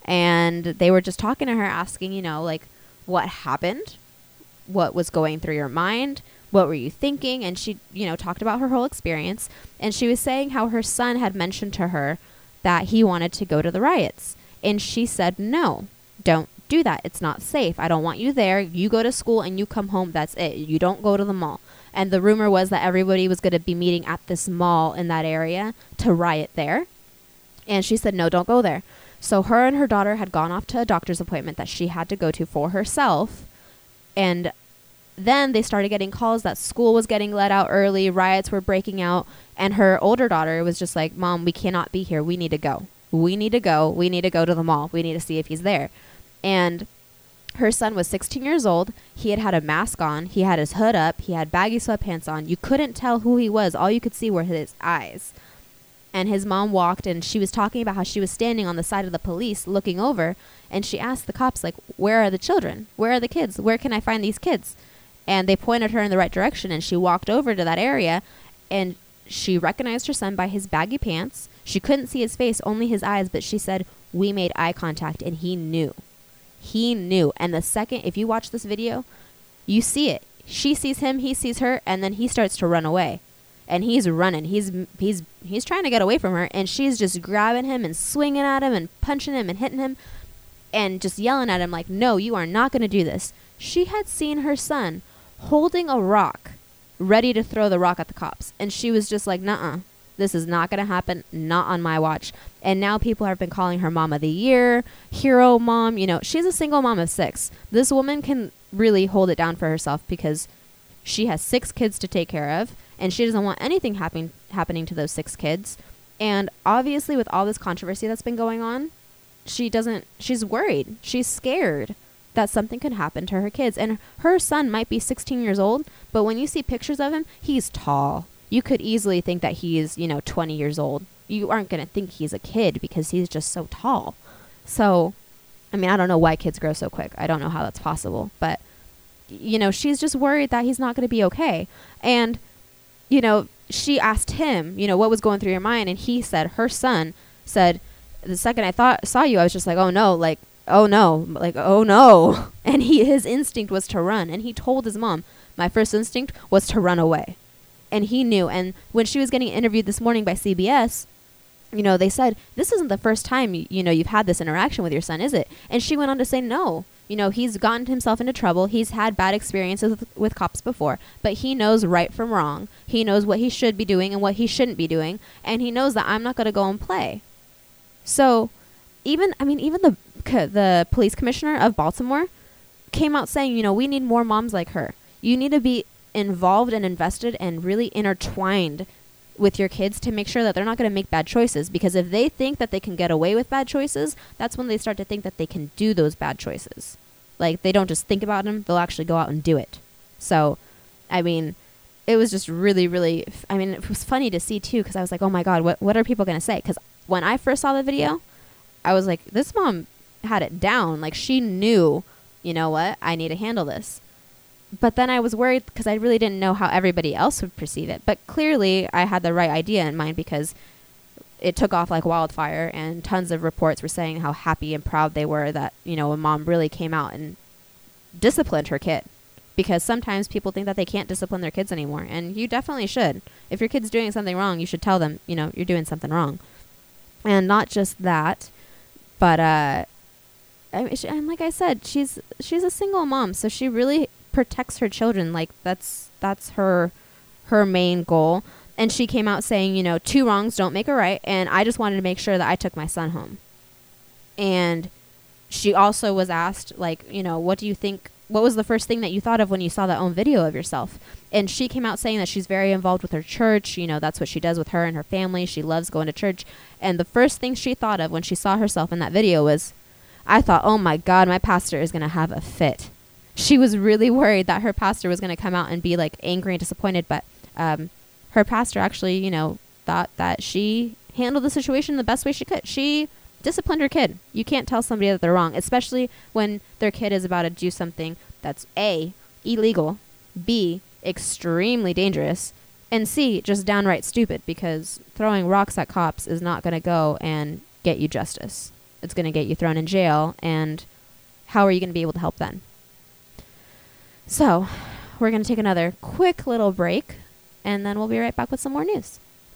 And they were just talking to her, asking, you know, like, what happened? What was going through your mind? What were you thinking? And she, you know, talked about her whole experience. And she was saying how her son had mentioned to her that he wanted to go to the riots. And she said, no, don't do that. It's not safe. I don't want you there. You go to school and you come home. That's it. You don't go to the mall. And the rumor was that everybody was going to be meeting at this mall in that area to riot there. And she said, no, don't go there. So her and her daughter had gone off to a doctor's appointment that she had to go to for herself. And then they started getting calls that school was getting let out early, riots were breaking out, and her older daughter was just like, Mom, we cannot be here. We need to go. We need to go. We need to go to the mall. We need to see if he's there. And her son was sixteen years old. He had had a mask on. He had his hood up. He had baggy sweatpants on. You couldn't tell who he was. All you could see were his eyes. And his mom walked, and she was talking about how she was standing on the side of the police looking over, and she asked the cops, like, where are the children? Where are the kids? Where can I find these kids? And they pointed her in the right direction, and she walked over to that area, and she recognized her son by his baggy pants. She couldn't see his face, only his eyes, but she said, we made eye contact, and he knew. He knew. And the second, if you watch this video, you see it. She sees him, he sees her, and then he starts to run away. And he's running. He's he's he's trying to get away from her, and she's just grabbing him and swinging at him and punching him and hitting him and just yelling at him like, no, you are not going to do this. She had seen her son holding a rock, ready to throw the rock at the cops. And she was just like, nuh-uh, this is not going to happen, not on my watch. And now people have been calling her Mom of the Year, hero mom. You know, she's a single mom of six. This woman can really hold it down for herself because She has six kids to take care of, and she doesn't want anything happen- happening to those six kids. And obviously with all this controversy that's been going on, she doesn't, she's worried. She's scared that something could happen to her kids. And her son might be sixteen years old, but when you see pictures of him, he's tall. You could easily think that he's, you know, twenty years old. You aren't going to think he's a kid because he's just so tall. So, I mean, I don't know why kids grow so quick. I don't know how that's possible. But, you know, she's just worried that he's not going to be okay. And, you know, she asked him, you know, what was going through your mind? And he said, her son said, the second I thought saw you, I was just like, oh no, like, oh no, like, oh no. And he, his instinct was to run. And he told his mom, my first instinct was to run away. And he knew. And when she was getting interviewed this morning by C B S, you know, they said, this isn't the first time, you, you know, you've had this interaction with your son, is it? And she went on to say, no. You know, he's gotten himself into trouble. He's had bad experiences with, with cops before, but he knows right from wrong. He knows what he should be doing and what he shouldn't be doing. And he knows that I'm not going to go and play. So even, I mean, even the, the police commissioner of Baltimore came out saying, you know, we need more moms like her. You need to be involved and invested and really intertwined with your kids to make sure that they're not going to make bad choices, because if they think that they can get away with bad choices, that's when they start to think that they can do those bad choices. Like, they don't just think about them, they'll actually go out and do it. So, I mean, it was just really, really, f- I mean, it was funny to see too, because I was like, oh my God, what, what are people going to say? Because when I first saw the video, I was like, this mom had it down. Like, she knew, you know what, I need to handle this. But then I was worried because I really didn't know how everybody else would perceive it. But clearly I had the right idea in mind, because it took off like wildfire, and tons of reports were saying how happy and proud they were that, you know, a mom really came out and disciplined her kid. Because sometimes people think that they can't discipline their kids anymore. And you definitely should. If your kid's doing something wrong, you should tell them, you know, you're doing something wrong. And not just that, but, uh, I mean, she, and like I said, she's, she's a single mom. So she really protects her children. Like, that's that's her her main goal. And she came out saying, you know, two wrongs don't make a right, and I just wanted to make sure that I took my son home. And she also was asked, like, you know, what do you think, what was the first thing that you thought of when you saw that own video of yourself? And she came out saying that she's very involved with her church. You know, that's what she does with her and her family. She loves going to church. And the first thing she thought of when she saw herself in that video was, I thought, oh my God, my pastor is going to have a fit. She was really worried that her pastor was going to come out and be like angry and disappointed. But um, her pastor actually, you know, thought that she handled the situation the best way she could. She disciplined her kid. You can't tell somebody that they're wrong, especially when their kid is about to do something that's A, illegal, B, extremely dangerous, and C, just downright stupid, because throwing rocks at cops is not going to go and get you justice. It's going to get you thrown in jail, and how are you going to be able to help then? So, we're going to take another quick little break, and then we'll be right back with some more news.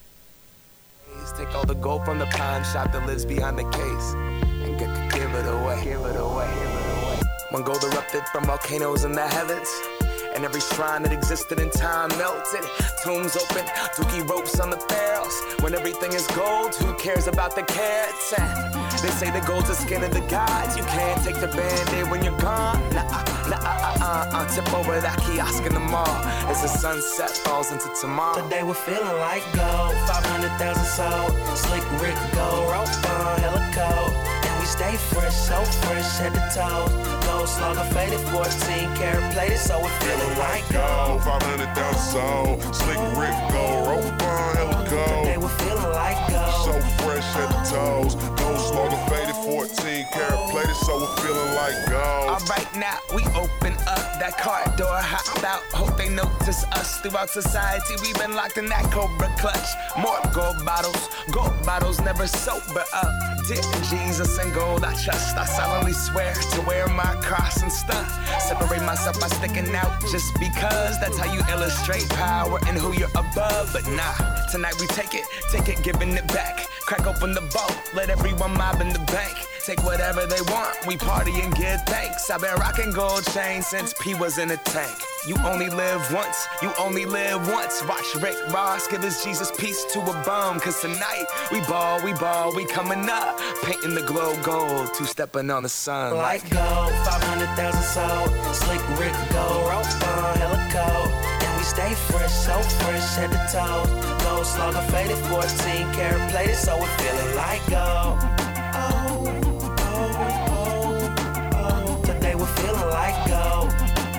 Take all the gold from the pawn shop that lives behind the case and get to give it away. Give it away. Give it away. When gold erupted from volcanoes in the heavens, and every shrine that existed in time melted. Tombs open, dookie ropes on the barrels. When everything is gold, who cares about the carats? They say the gold's the skin of the gods. You can't take the band-aid when you're gone. Nah, nah, uh, uh, uh, tip over that kiosk in the mall as the sunset falls into tomorrow. Today we're feeling like gold, five hundred thousand sold. Slick Rick gold, rope on, hella cold. And we stay fresh, so fresh at the toes. Gold slugger faded, fourteen karat plated, so we're feeling like gold. five hundred thousand sold. Slick Rick gold, rope on, hella cold. Today we're feeling like gold. So fresh at the toes. Gold slugger faded, fourteen karat plated, so we're feeling like gold. Alright, now we open up that car door, hop out. Hope they notice us throughout society. We've been locked in that Cobra clutch. More gold bottles, gold bottles never sober up. Dear Jesus and gold I trust. I solemnly swear to wear my cross and stuff. Separate myself by sticking out just because. That's how you illustrate power and who you're above. But nah, tonight we take it, take it, giving it back. Crack open the vault, let everyone mob in the bank. Take whatever they want, we party and give thanks. I've been rocking gold chains since P was in a tank. You only live once, you only live once. Watch Rick Ross give his Jesus peace to a bum. Cause tonight, we ball, we ball, we coming up. Painting the glow gold, two-stepping on the sun. Like gold, five hundred thousand sold. Slick Rick gold, rope on, hella cold. stay fresh, so fresh at the toes. Gold slugger faded, fourteen karat plated, so we're feeling like gold. Oh, oh, oh, oh. Today we're feeling like gold.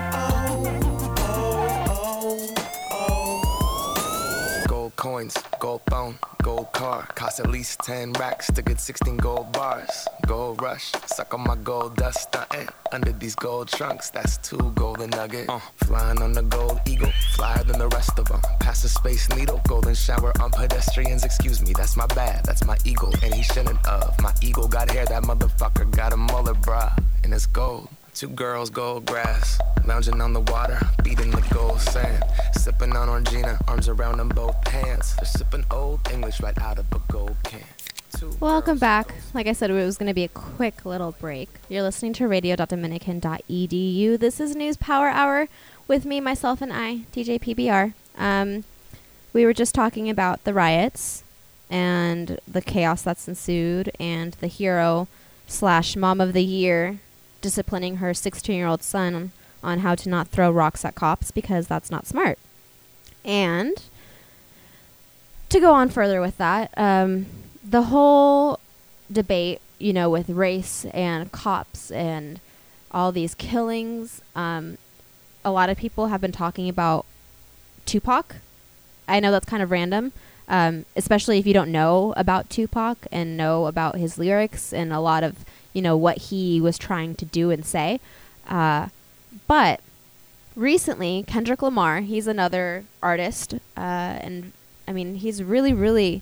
Coins, gold phone, gold car. Cost at least ten racks to get sixteen gold bars. Gold rush, suck on my gold dust stuntin'. Under these gold trunks, that's two golden nugget. Uh, flying on the gold eagle, flyer than the rest of them. Pass the space needle, golden shower on pedestrians. Excuse me, that's my bad, that's my eagle. And he shouldn't of. My eagle got hair, that motherfucker got a mullet, bruh. And it's gold. Two girls, gold grass, lounging on the water, beating the gold sand. Sipping on Orangina, arms around them both hands. They're sipping old English right out of a gold can. Two Welcome girls, back. gold. Like I said, it was going to be a quick little break. You're listening to radio dot dominican dot e d u. This is News Power Hour with me, myself, and I, D J P B R. Um, we were just talking about the riots and the chaos that's ensued and the hero slash mom of the year disciplining her sixteen-year-old son on how to not throw rocks at cops because that's not smart. And to go on further with that, um, the whole debate, you know, with race and cops and all these killings, um, a lot of people have been talking about Tupac. I know that's kind of random, um, especially if you don't know about Tupac and know about his lyrics and a lot of, you know, what he was trying to do and say. Uh, but recently, Kendrick Lamar, he's another artist, uh, and I mean, he's really, really,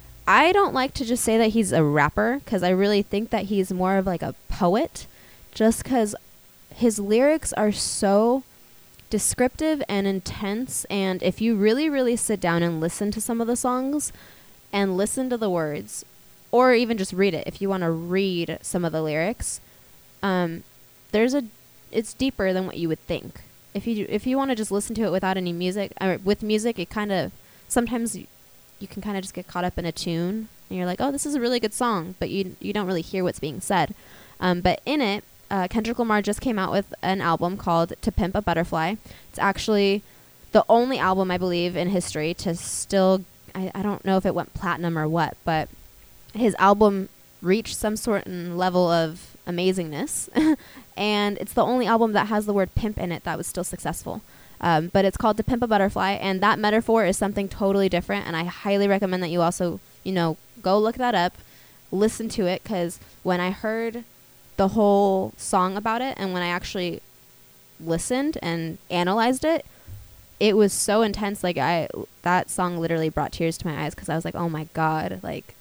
I don't like to just say that he's a rapper, because I really think that he's more of like a poet, just because his lyrics are so descriptive and intense, and if you really, really sit down and listen to some of the songs, and listen to the words, or even just read it, if you want to read some of the lyrics, um, there's a, it's deeper than what you would think. If you if you want to just listen to it without any music, or with music, it kind of, sometimes you, you can kind of just get caught up in a tune, and you're like, oh, this is a really good song, but you you don't really hear what's being said. Um, but in it, uh, Kendrick Lamar just came out with an album called To Pimp a Butterfly. It's actually the only album, I believe, in history to still, I, I don't know if it went platinum or what, but his album reached some sort of level of amazingness. And it's the only album that has the word pimp in it that was still successful. Um, but it's called To Pimp a Butterfly, and that metaphor is something totally different, and I highly recommend that you also, you know, go look that up, listen to it, because when I heard the whole song about it, and when I actually listened and analyzed it, it was so intense. Like, I, that song literally brought tears to my eyes, because I was like, oh my God, like,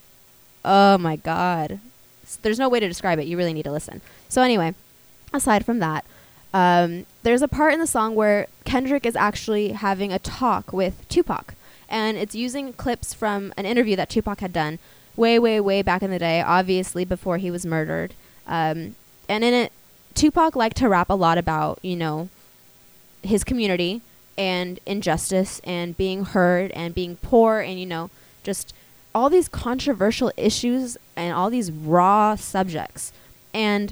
oh my God. There's no way to describe it. You really need to listen. So anyway, aside from that, um, there's a part in the song where Kendrick is actually having a talk with Tupac. And it's using clips from an interview that Tupac had done way, way, way back in the day, obviously before he was murdered. Um, and in it, Tupac liked to rap a lot about, you know, his community and injustice and being heard and being poor and, you know, just all these controversial issues and all these raw subjects. And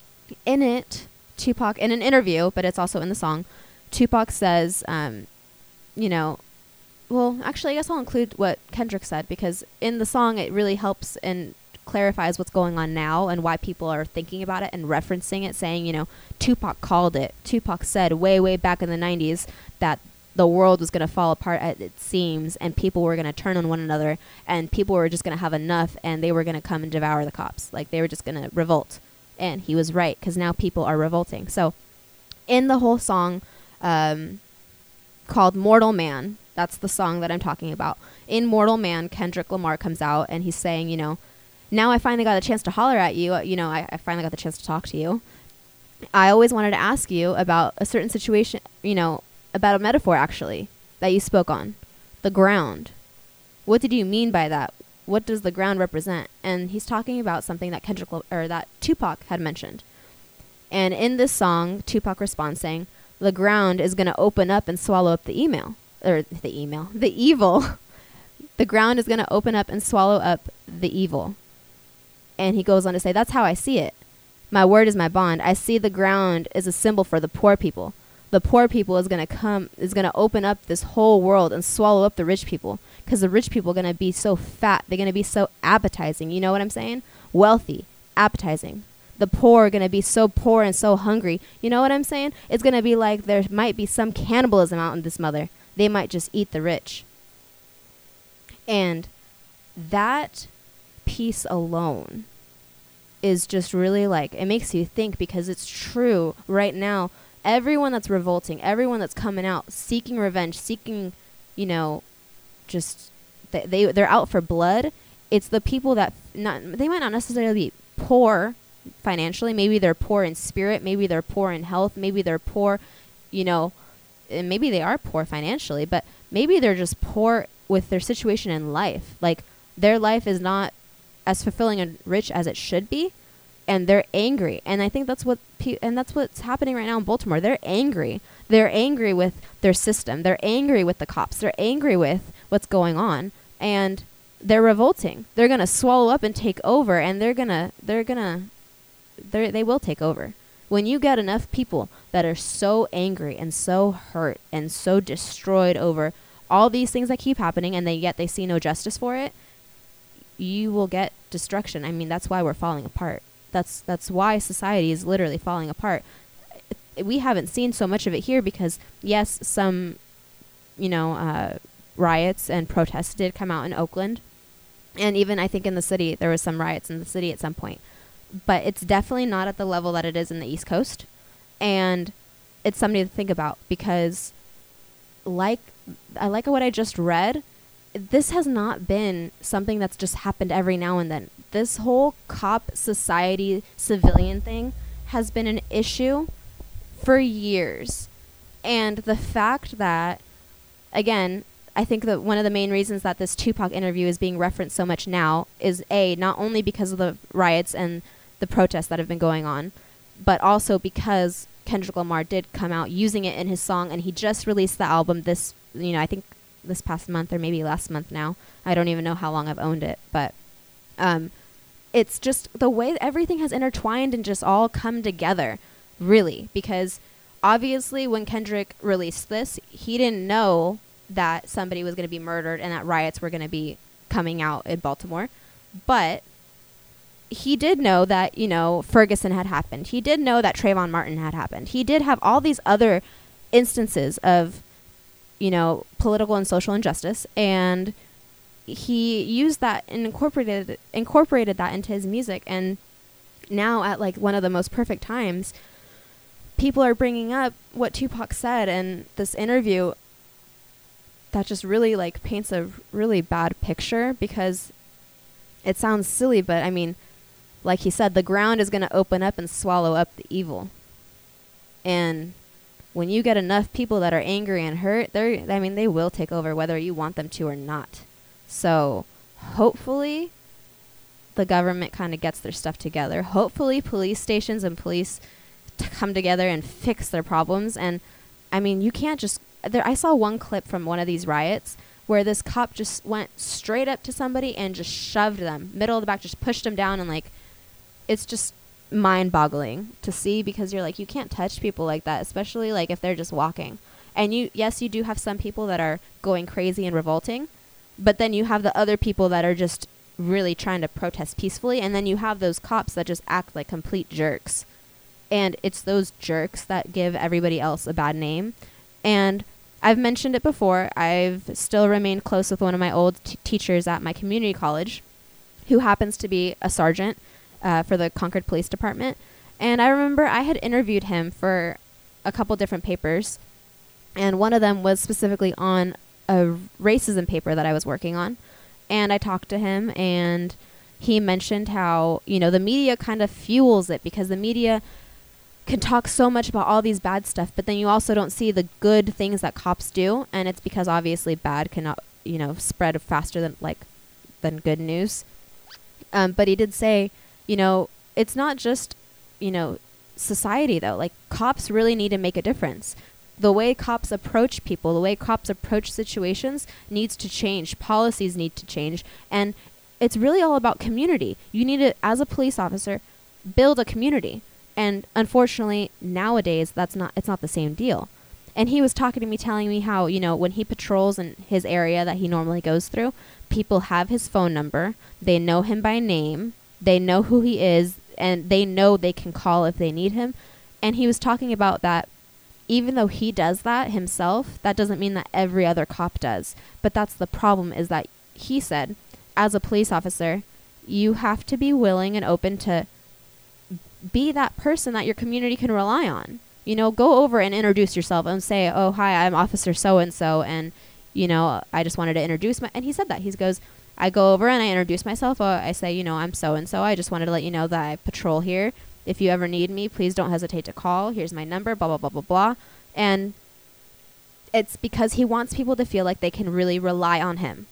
in it, Tupac, in an interview, but it's also in the song, Tupac says, um, you know, well, actually, I guess I'll include what Kendrick said, because in the song, it really helps and clarifies what's going on now and why people are thinking about it and referencing it, saying, you know, Tupac called it. Tupac said way, way back in the nineties that the world was going to fall apart at its seams and people were going to turn on one another and people were just going to have enough and they were going to come and devour the cops. Like, they were just going to revolt. And he was right, because now people are revolting. So in the whole song um, called Mortal Man, that's the song that I'm talking about. In Mortal Man, Kendrick Lamar comes out and he's saying, you know, now I finally got a chance to holler at you. You know, I, I finally got the chance to talk to you. I always wanted to ask you about a certain situation, you know, about a metaphor, actually, that you spoke on. The ground. What did you mean by that? What does the ground represent? And he's talking about something that Kendrick, or that Tupac had mentioned. And in this song, Tupac responds saying, the ground is going to open up and swallow up the email. Or the email. The evil. The ground is going to open up and swallow up the evil. And he goes on to say, that's how I see it. My word is my bond. I see the ground as a symbol for the poor people. the poor people is going to come, is going to open up this whole world and swallow up the rich people. Because the rich people are going to be so fat. They're going to be so appetizing. You know what I'm saying? Wealthy, appetizing. The poor are going to be so poor and so hungry. You know what I'm saying? It's going to be like there might be some cannibalism out in this mother. They might just eat the rich. And that piece alone is just really like, it makes you think, because it's true right now. Everyone that's revolting, everyone that's coming out, seeking revenge, seeking, you know, just, they, they, they're out for blood. It's the people that, not they might not necessarily be poor financially. Maybe they're poor in spirit. Maybe they're poor in health. Maybe they're poor, you know, and maybe they are poor financially, but maybe they're just poor with their situation in life. Like, their life is not as fulfilling and rich as it should be, and they're angry. And I think that's what pe- and that's what's happening right now in Baltimore. They're angry. They're angry with their system. They're angry with the cops. They're angry with what's going on, and they're revolting. They're going to swallow up and take over, and they're going to they're going to they they will take over. When you get enough people that are so angry and so hurt and so destroyed over all these things that keep happening, and they yet they see no justice for it, you will get destruction. I mean, that's why we're falling apart. That's that's why society is literally falling apart. We haven't seen so much of it here because, yes, some, you know, uh, riots and protests did come out in Oakland. And even, I think, in the city, there was some riots in the city at some point. But it's definitely not at the level that it is in the East Coast. And it's something to think about because, like, I like what I just read, this has not been something that's just happened every now and then. This whole cop society civilian thing has been an issue for years. And the fact that, again, I think that one of the main reasons that this Tupac interview is being referenced so much now is, A, not only because of the riots and the protests that have been going on, but also because Kendrick Lamar did come out using it in his song, and he just released the album this, you know, I think this past month or maybe last month now. I don't even know how long I've owned it, but um, it's just the way everything has intertwined and just all come together, really, because obviously when Kendrick released this, he didn't know that somebody was going to be murdered and that riots were going to be coming out in Baltimore, but he did know that, you know, Ferguson had happened. He did know that Trayvon Martin had happened. He did have all these other instances of, you know, political and social injustice, and he used that and incorporated incorporated that into his music. And now, at like one of the most perfect times, people are bringing up what Tupac said in this interview that just really like paints a really bad picture, because it sounds silly, but I mean, like he said, the ground is going to open up and swallow up the evil. And when you get enough people that are angry and hurt, they're, I mean, they will take over whether you want them to or not. So hopefully the government kind of gets their stuff together. Hopefully police stations and police t- come together and fix their problems. And I mean, you can't just, there, I saw one clip from one of these riots where this cop just went straight up to somebody and just shoved them, middle of the back, just pushed them down. And like, it's just mind-boggling to see, because you're like, you can't touch people like that, especially like if they're just walking. And you, yes, you do have some people that are going crazy and revolting, but then you have the other people that are just really trying to protest peacefully, and then you have those cops that just act like complete jerks. And it's those jerks that give everybody else a bad name. And I've mentioned it before, I've still remained close with one of my old t- teachers at my community college, who happens to be a sergeant uh, for the Concord Police Department. And I remember I had interviewed him for a couple different papers, and one of them was specifically on a racism paper that I was working on. And I talked to him, and he mentioned how, you know, the media kind of fuels it, because the media can talk so much about all these bad stuff, but then you also don't see the good things that cops do. And it's because obviously bad cannot, you know, spread faster than like than good news. Um, but he did say, you know, it's not just, you know, society though. Like, cops really need to make a difference. The way cops approach people, the way cops approach situations needs to change. Policies need to change. And it's really all about community. You need to, as a police officer, build a community. And unfortunately, nowadays, that's not, it's not the same deal. And he was talking to me, telling me how, you know, when he patrols in his area that he normally goes through, people have his phone number. They know him by name. They know who he is, and they know they can call if they need him. And he was talking about that even though he does that himself, that doesn't mean that every other cop does. But that's the problem, is that he said, as a police officer, you have to be willing and open to be that person that your community can rely on. You know, go over and introduce yourself and say, oh, hi, I'm Officer so-and-so, and, you know, I just wanted to introduce my... And he said that. He goes, I go over and I introduce myself. Uh, I say, you know, I'm so-and-so. I just wanted to let you know that I patrol here. If you ever need me, please don't hesitate to call. Here's my number, blah, blah, blah, blah, blah. And it's because he wants people to feel like they can really rely on him.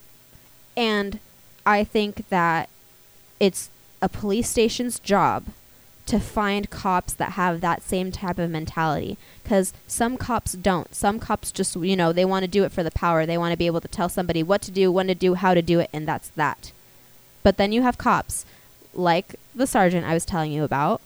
And I think that it's a police station's job to find cops that have that same type of mentality, because some cops don't. Some cops just, you know, they want to do it for the power. They want to be able to tell somebody what to do, when to do, how to do it, and that's that. But then you have cops like the sergeant I was telling you about,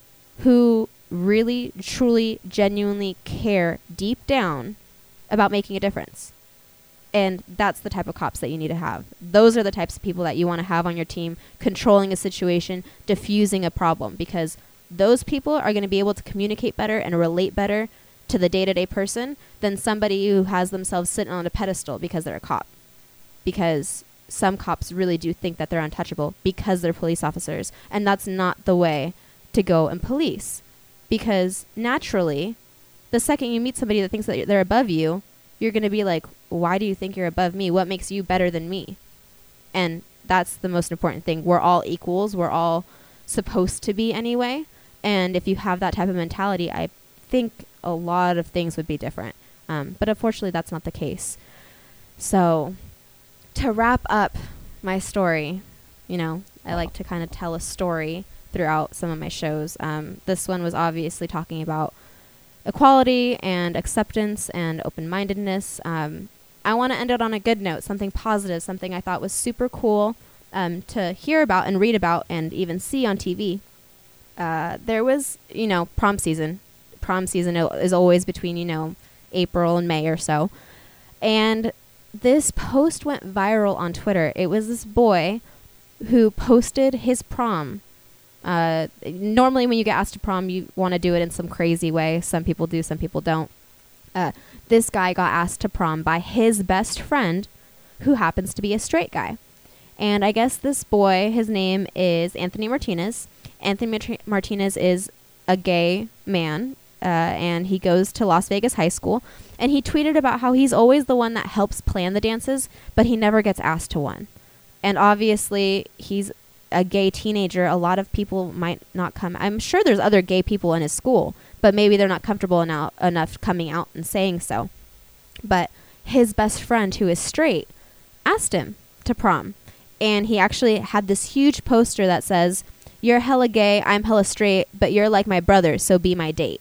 who really, truly, genuinely care deep down about making a difference. And that's the type of cops that you need to have. Those are the types of people that you want to have on your team, controlling a situation, diffusing a problem, because those people are going to be able to communicate better and relate better to the day-to-day person than somebody who has themselves sitting on a pedestal because they're a cop. Because some cops really do think that they're untouchable because they're police officers, and that's not the way to go and police. Because naturally, the second you meet somebody that thinks that they're above you, you're going to be like, why do you think you're above me? What makes you better than me? And that's the most important thing. We're all equals. We're all supposed to be anyway. And if you have that type of mentality, I think a lot of things would be different. Um, but unfortunately, that's not the case. So to wrap up my story, you know, I like to kind of tell a story throughout some of my shows. Um, this one was obviously talking about equality and acceptance and open-mindedness. Um, I want to end it on a good note, something positive, something I thought was super cool um, to hear about and read about and even see on T V. Uh, there was, you know, prom season. Prom season is always between, you know, April and May or so. And this post went viral on Twitter. It was this boy who posted his prom. Uh, normally when you get asked to prom, you want to do it in some crazy way. Some people do, some people don't. Uh, this guy got asked to prom by his best friend, who happens to be a straight guy. And I guess this boy, his name is Anthony Martinez. Anthony Mart- Martinez is a gay man, uh, and he goes to Las Vegas High School. And he tweeted about how he's always the one that helps plan the dances, but he never gets asked to one. And obviously, he's a gay teenager. A lot of people might not come. I'm sure there's other gay people in his school, but maybe they're not comfortable enough, enough coming out and saying so. But his best friend, who is straight, asked him to prom. And he actually had this huge poster that says, "You're hella gay, I'm hella straight, but you're like my brother, so be my date."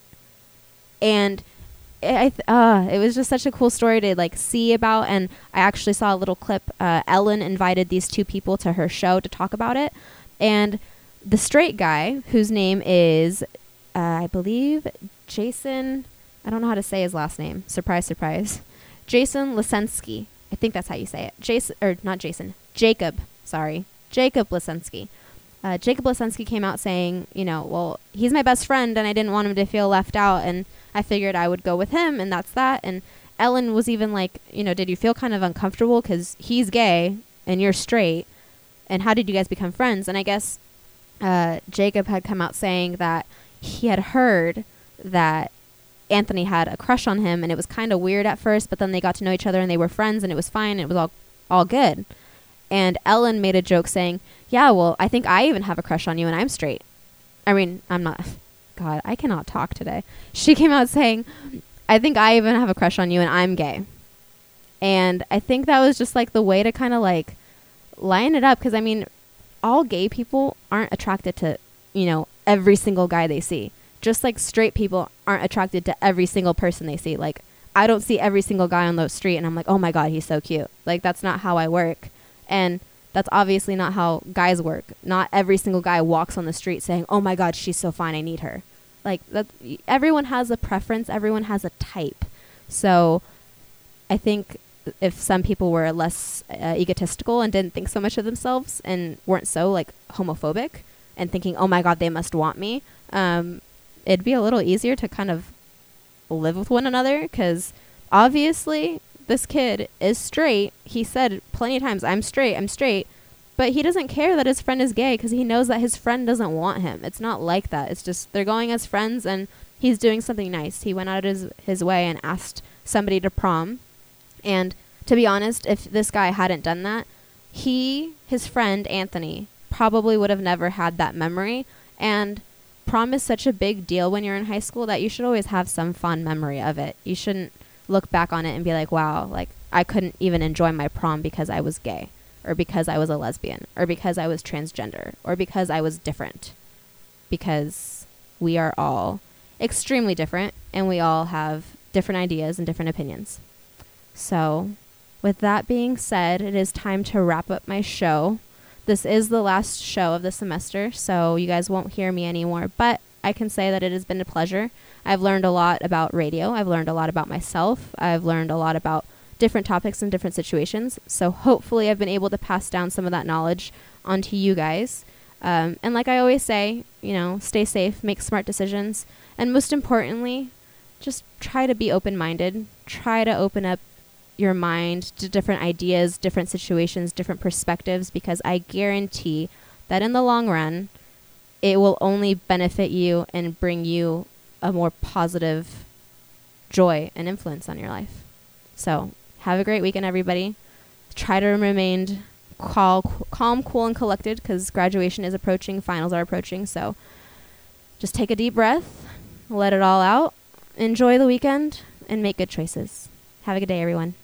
And I th- uh, it was just such a cool story to like see about. And I actually saw a little clip. Uh, Ellen invited these two people to her show to talk about it. And the straight guy, whose name is, uh, I believe, Jason, I don't know how to say his last name. Surprise, surprise. Jason Lesensky. I think that's how you say it. Jason, or not Jason, Jacob, sorry. Jacob Lesensky. Uh, Jacob Lesensky came out saying, you know, well, he's my best friend and I didn't want him to feel left out, and I figured I would go with him, and that's that. And Ellen was even like, you know, did you feel kind of uncomfortable because he's gay and you're straight, and how did you guys become friends? And I guess uh, Jacob had come out saying that he had heard that Anthony had a crush on him, and it was kind of weird at first, but then they got to know each other and they were friends, and it was fine, and it was all all good. And Ellen made a joke saying, yeah, well, I think I even have a crush on you and I'm straight. I mean, I'm not. God, I cannot talk today. She came out saying, I think I even have a crush on you and I'm gay. And I think that was just like the way to kind of like line it up. Because, I mean, all gay people aren't attracted to, you know, every single guy they see. Just like straight people aren't attracted to every single person they see. Like, I don't see every single guy on the street and I'm like, oh my God, he's so cute. Like, that's not how I work. And that's obviously not how guys work. Not every single guy walks on the street saying, oh my God, she's so fine, I need her. Like, that, everyone has a preference. Everyone has a type. So I think if some people were less uh, egotistical and didn't think so much of themselves and weren't so like homophobic and thinking, oh my God, they must want me, um, it'd be a little easier to kind of live with one another, because obviously this kid is straight. He said plenty of times, I'm straight, I'm straight. But he doesn't care that his friend is gay because he knows that his friend doesn't want him. It's not like that. It's just they're going as friends and he's doing something nice. He went out of his, his way and asked somebody to prom. And to be honest, if this guy hadn't done that, he, his friend, Anthony, probably would have never had that memory. And prom is such a big deal when you're in high school that you should always have some fond memory of it. You shouldn't look back on it and be like, wow, like I couldn't even enjoy my prom because I was gay, or because I was a lesbian, or because I was transgender, or because I was different. Because we are all extremely different, and we all have different ideas and different opinions. So, with that being said, it is time to wrap up my show. This is the last show of the semester, so you guys won't hear me anymore, but I can say that it has been a pleasure. I've learned a lot about radio. I've learned a lot about myself. I've learned a lot about different topics and different situations. So hopefully I've been able to pass down some of that knowledge onto you guys. Um, and like I always say, you know, stay safe, make smart decisions, and most importantly, just try to be open-minded. Try to open up your mind to different ideas, different situations, different perspectives, because I guarantee that in the long run, it will only benefit you and bring you a more positive joy and influence on your life. So have a great weekend, everybody. Try to remain cal- calm, cool, and collected, because graduation is approaching, finals are approaching. So just take a deep breath, let it all out, enjoy the weekend, and make good choices. Have a good day, everyone.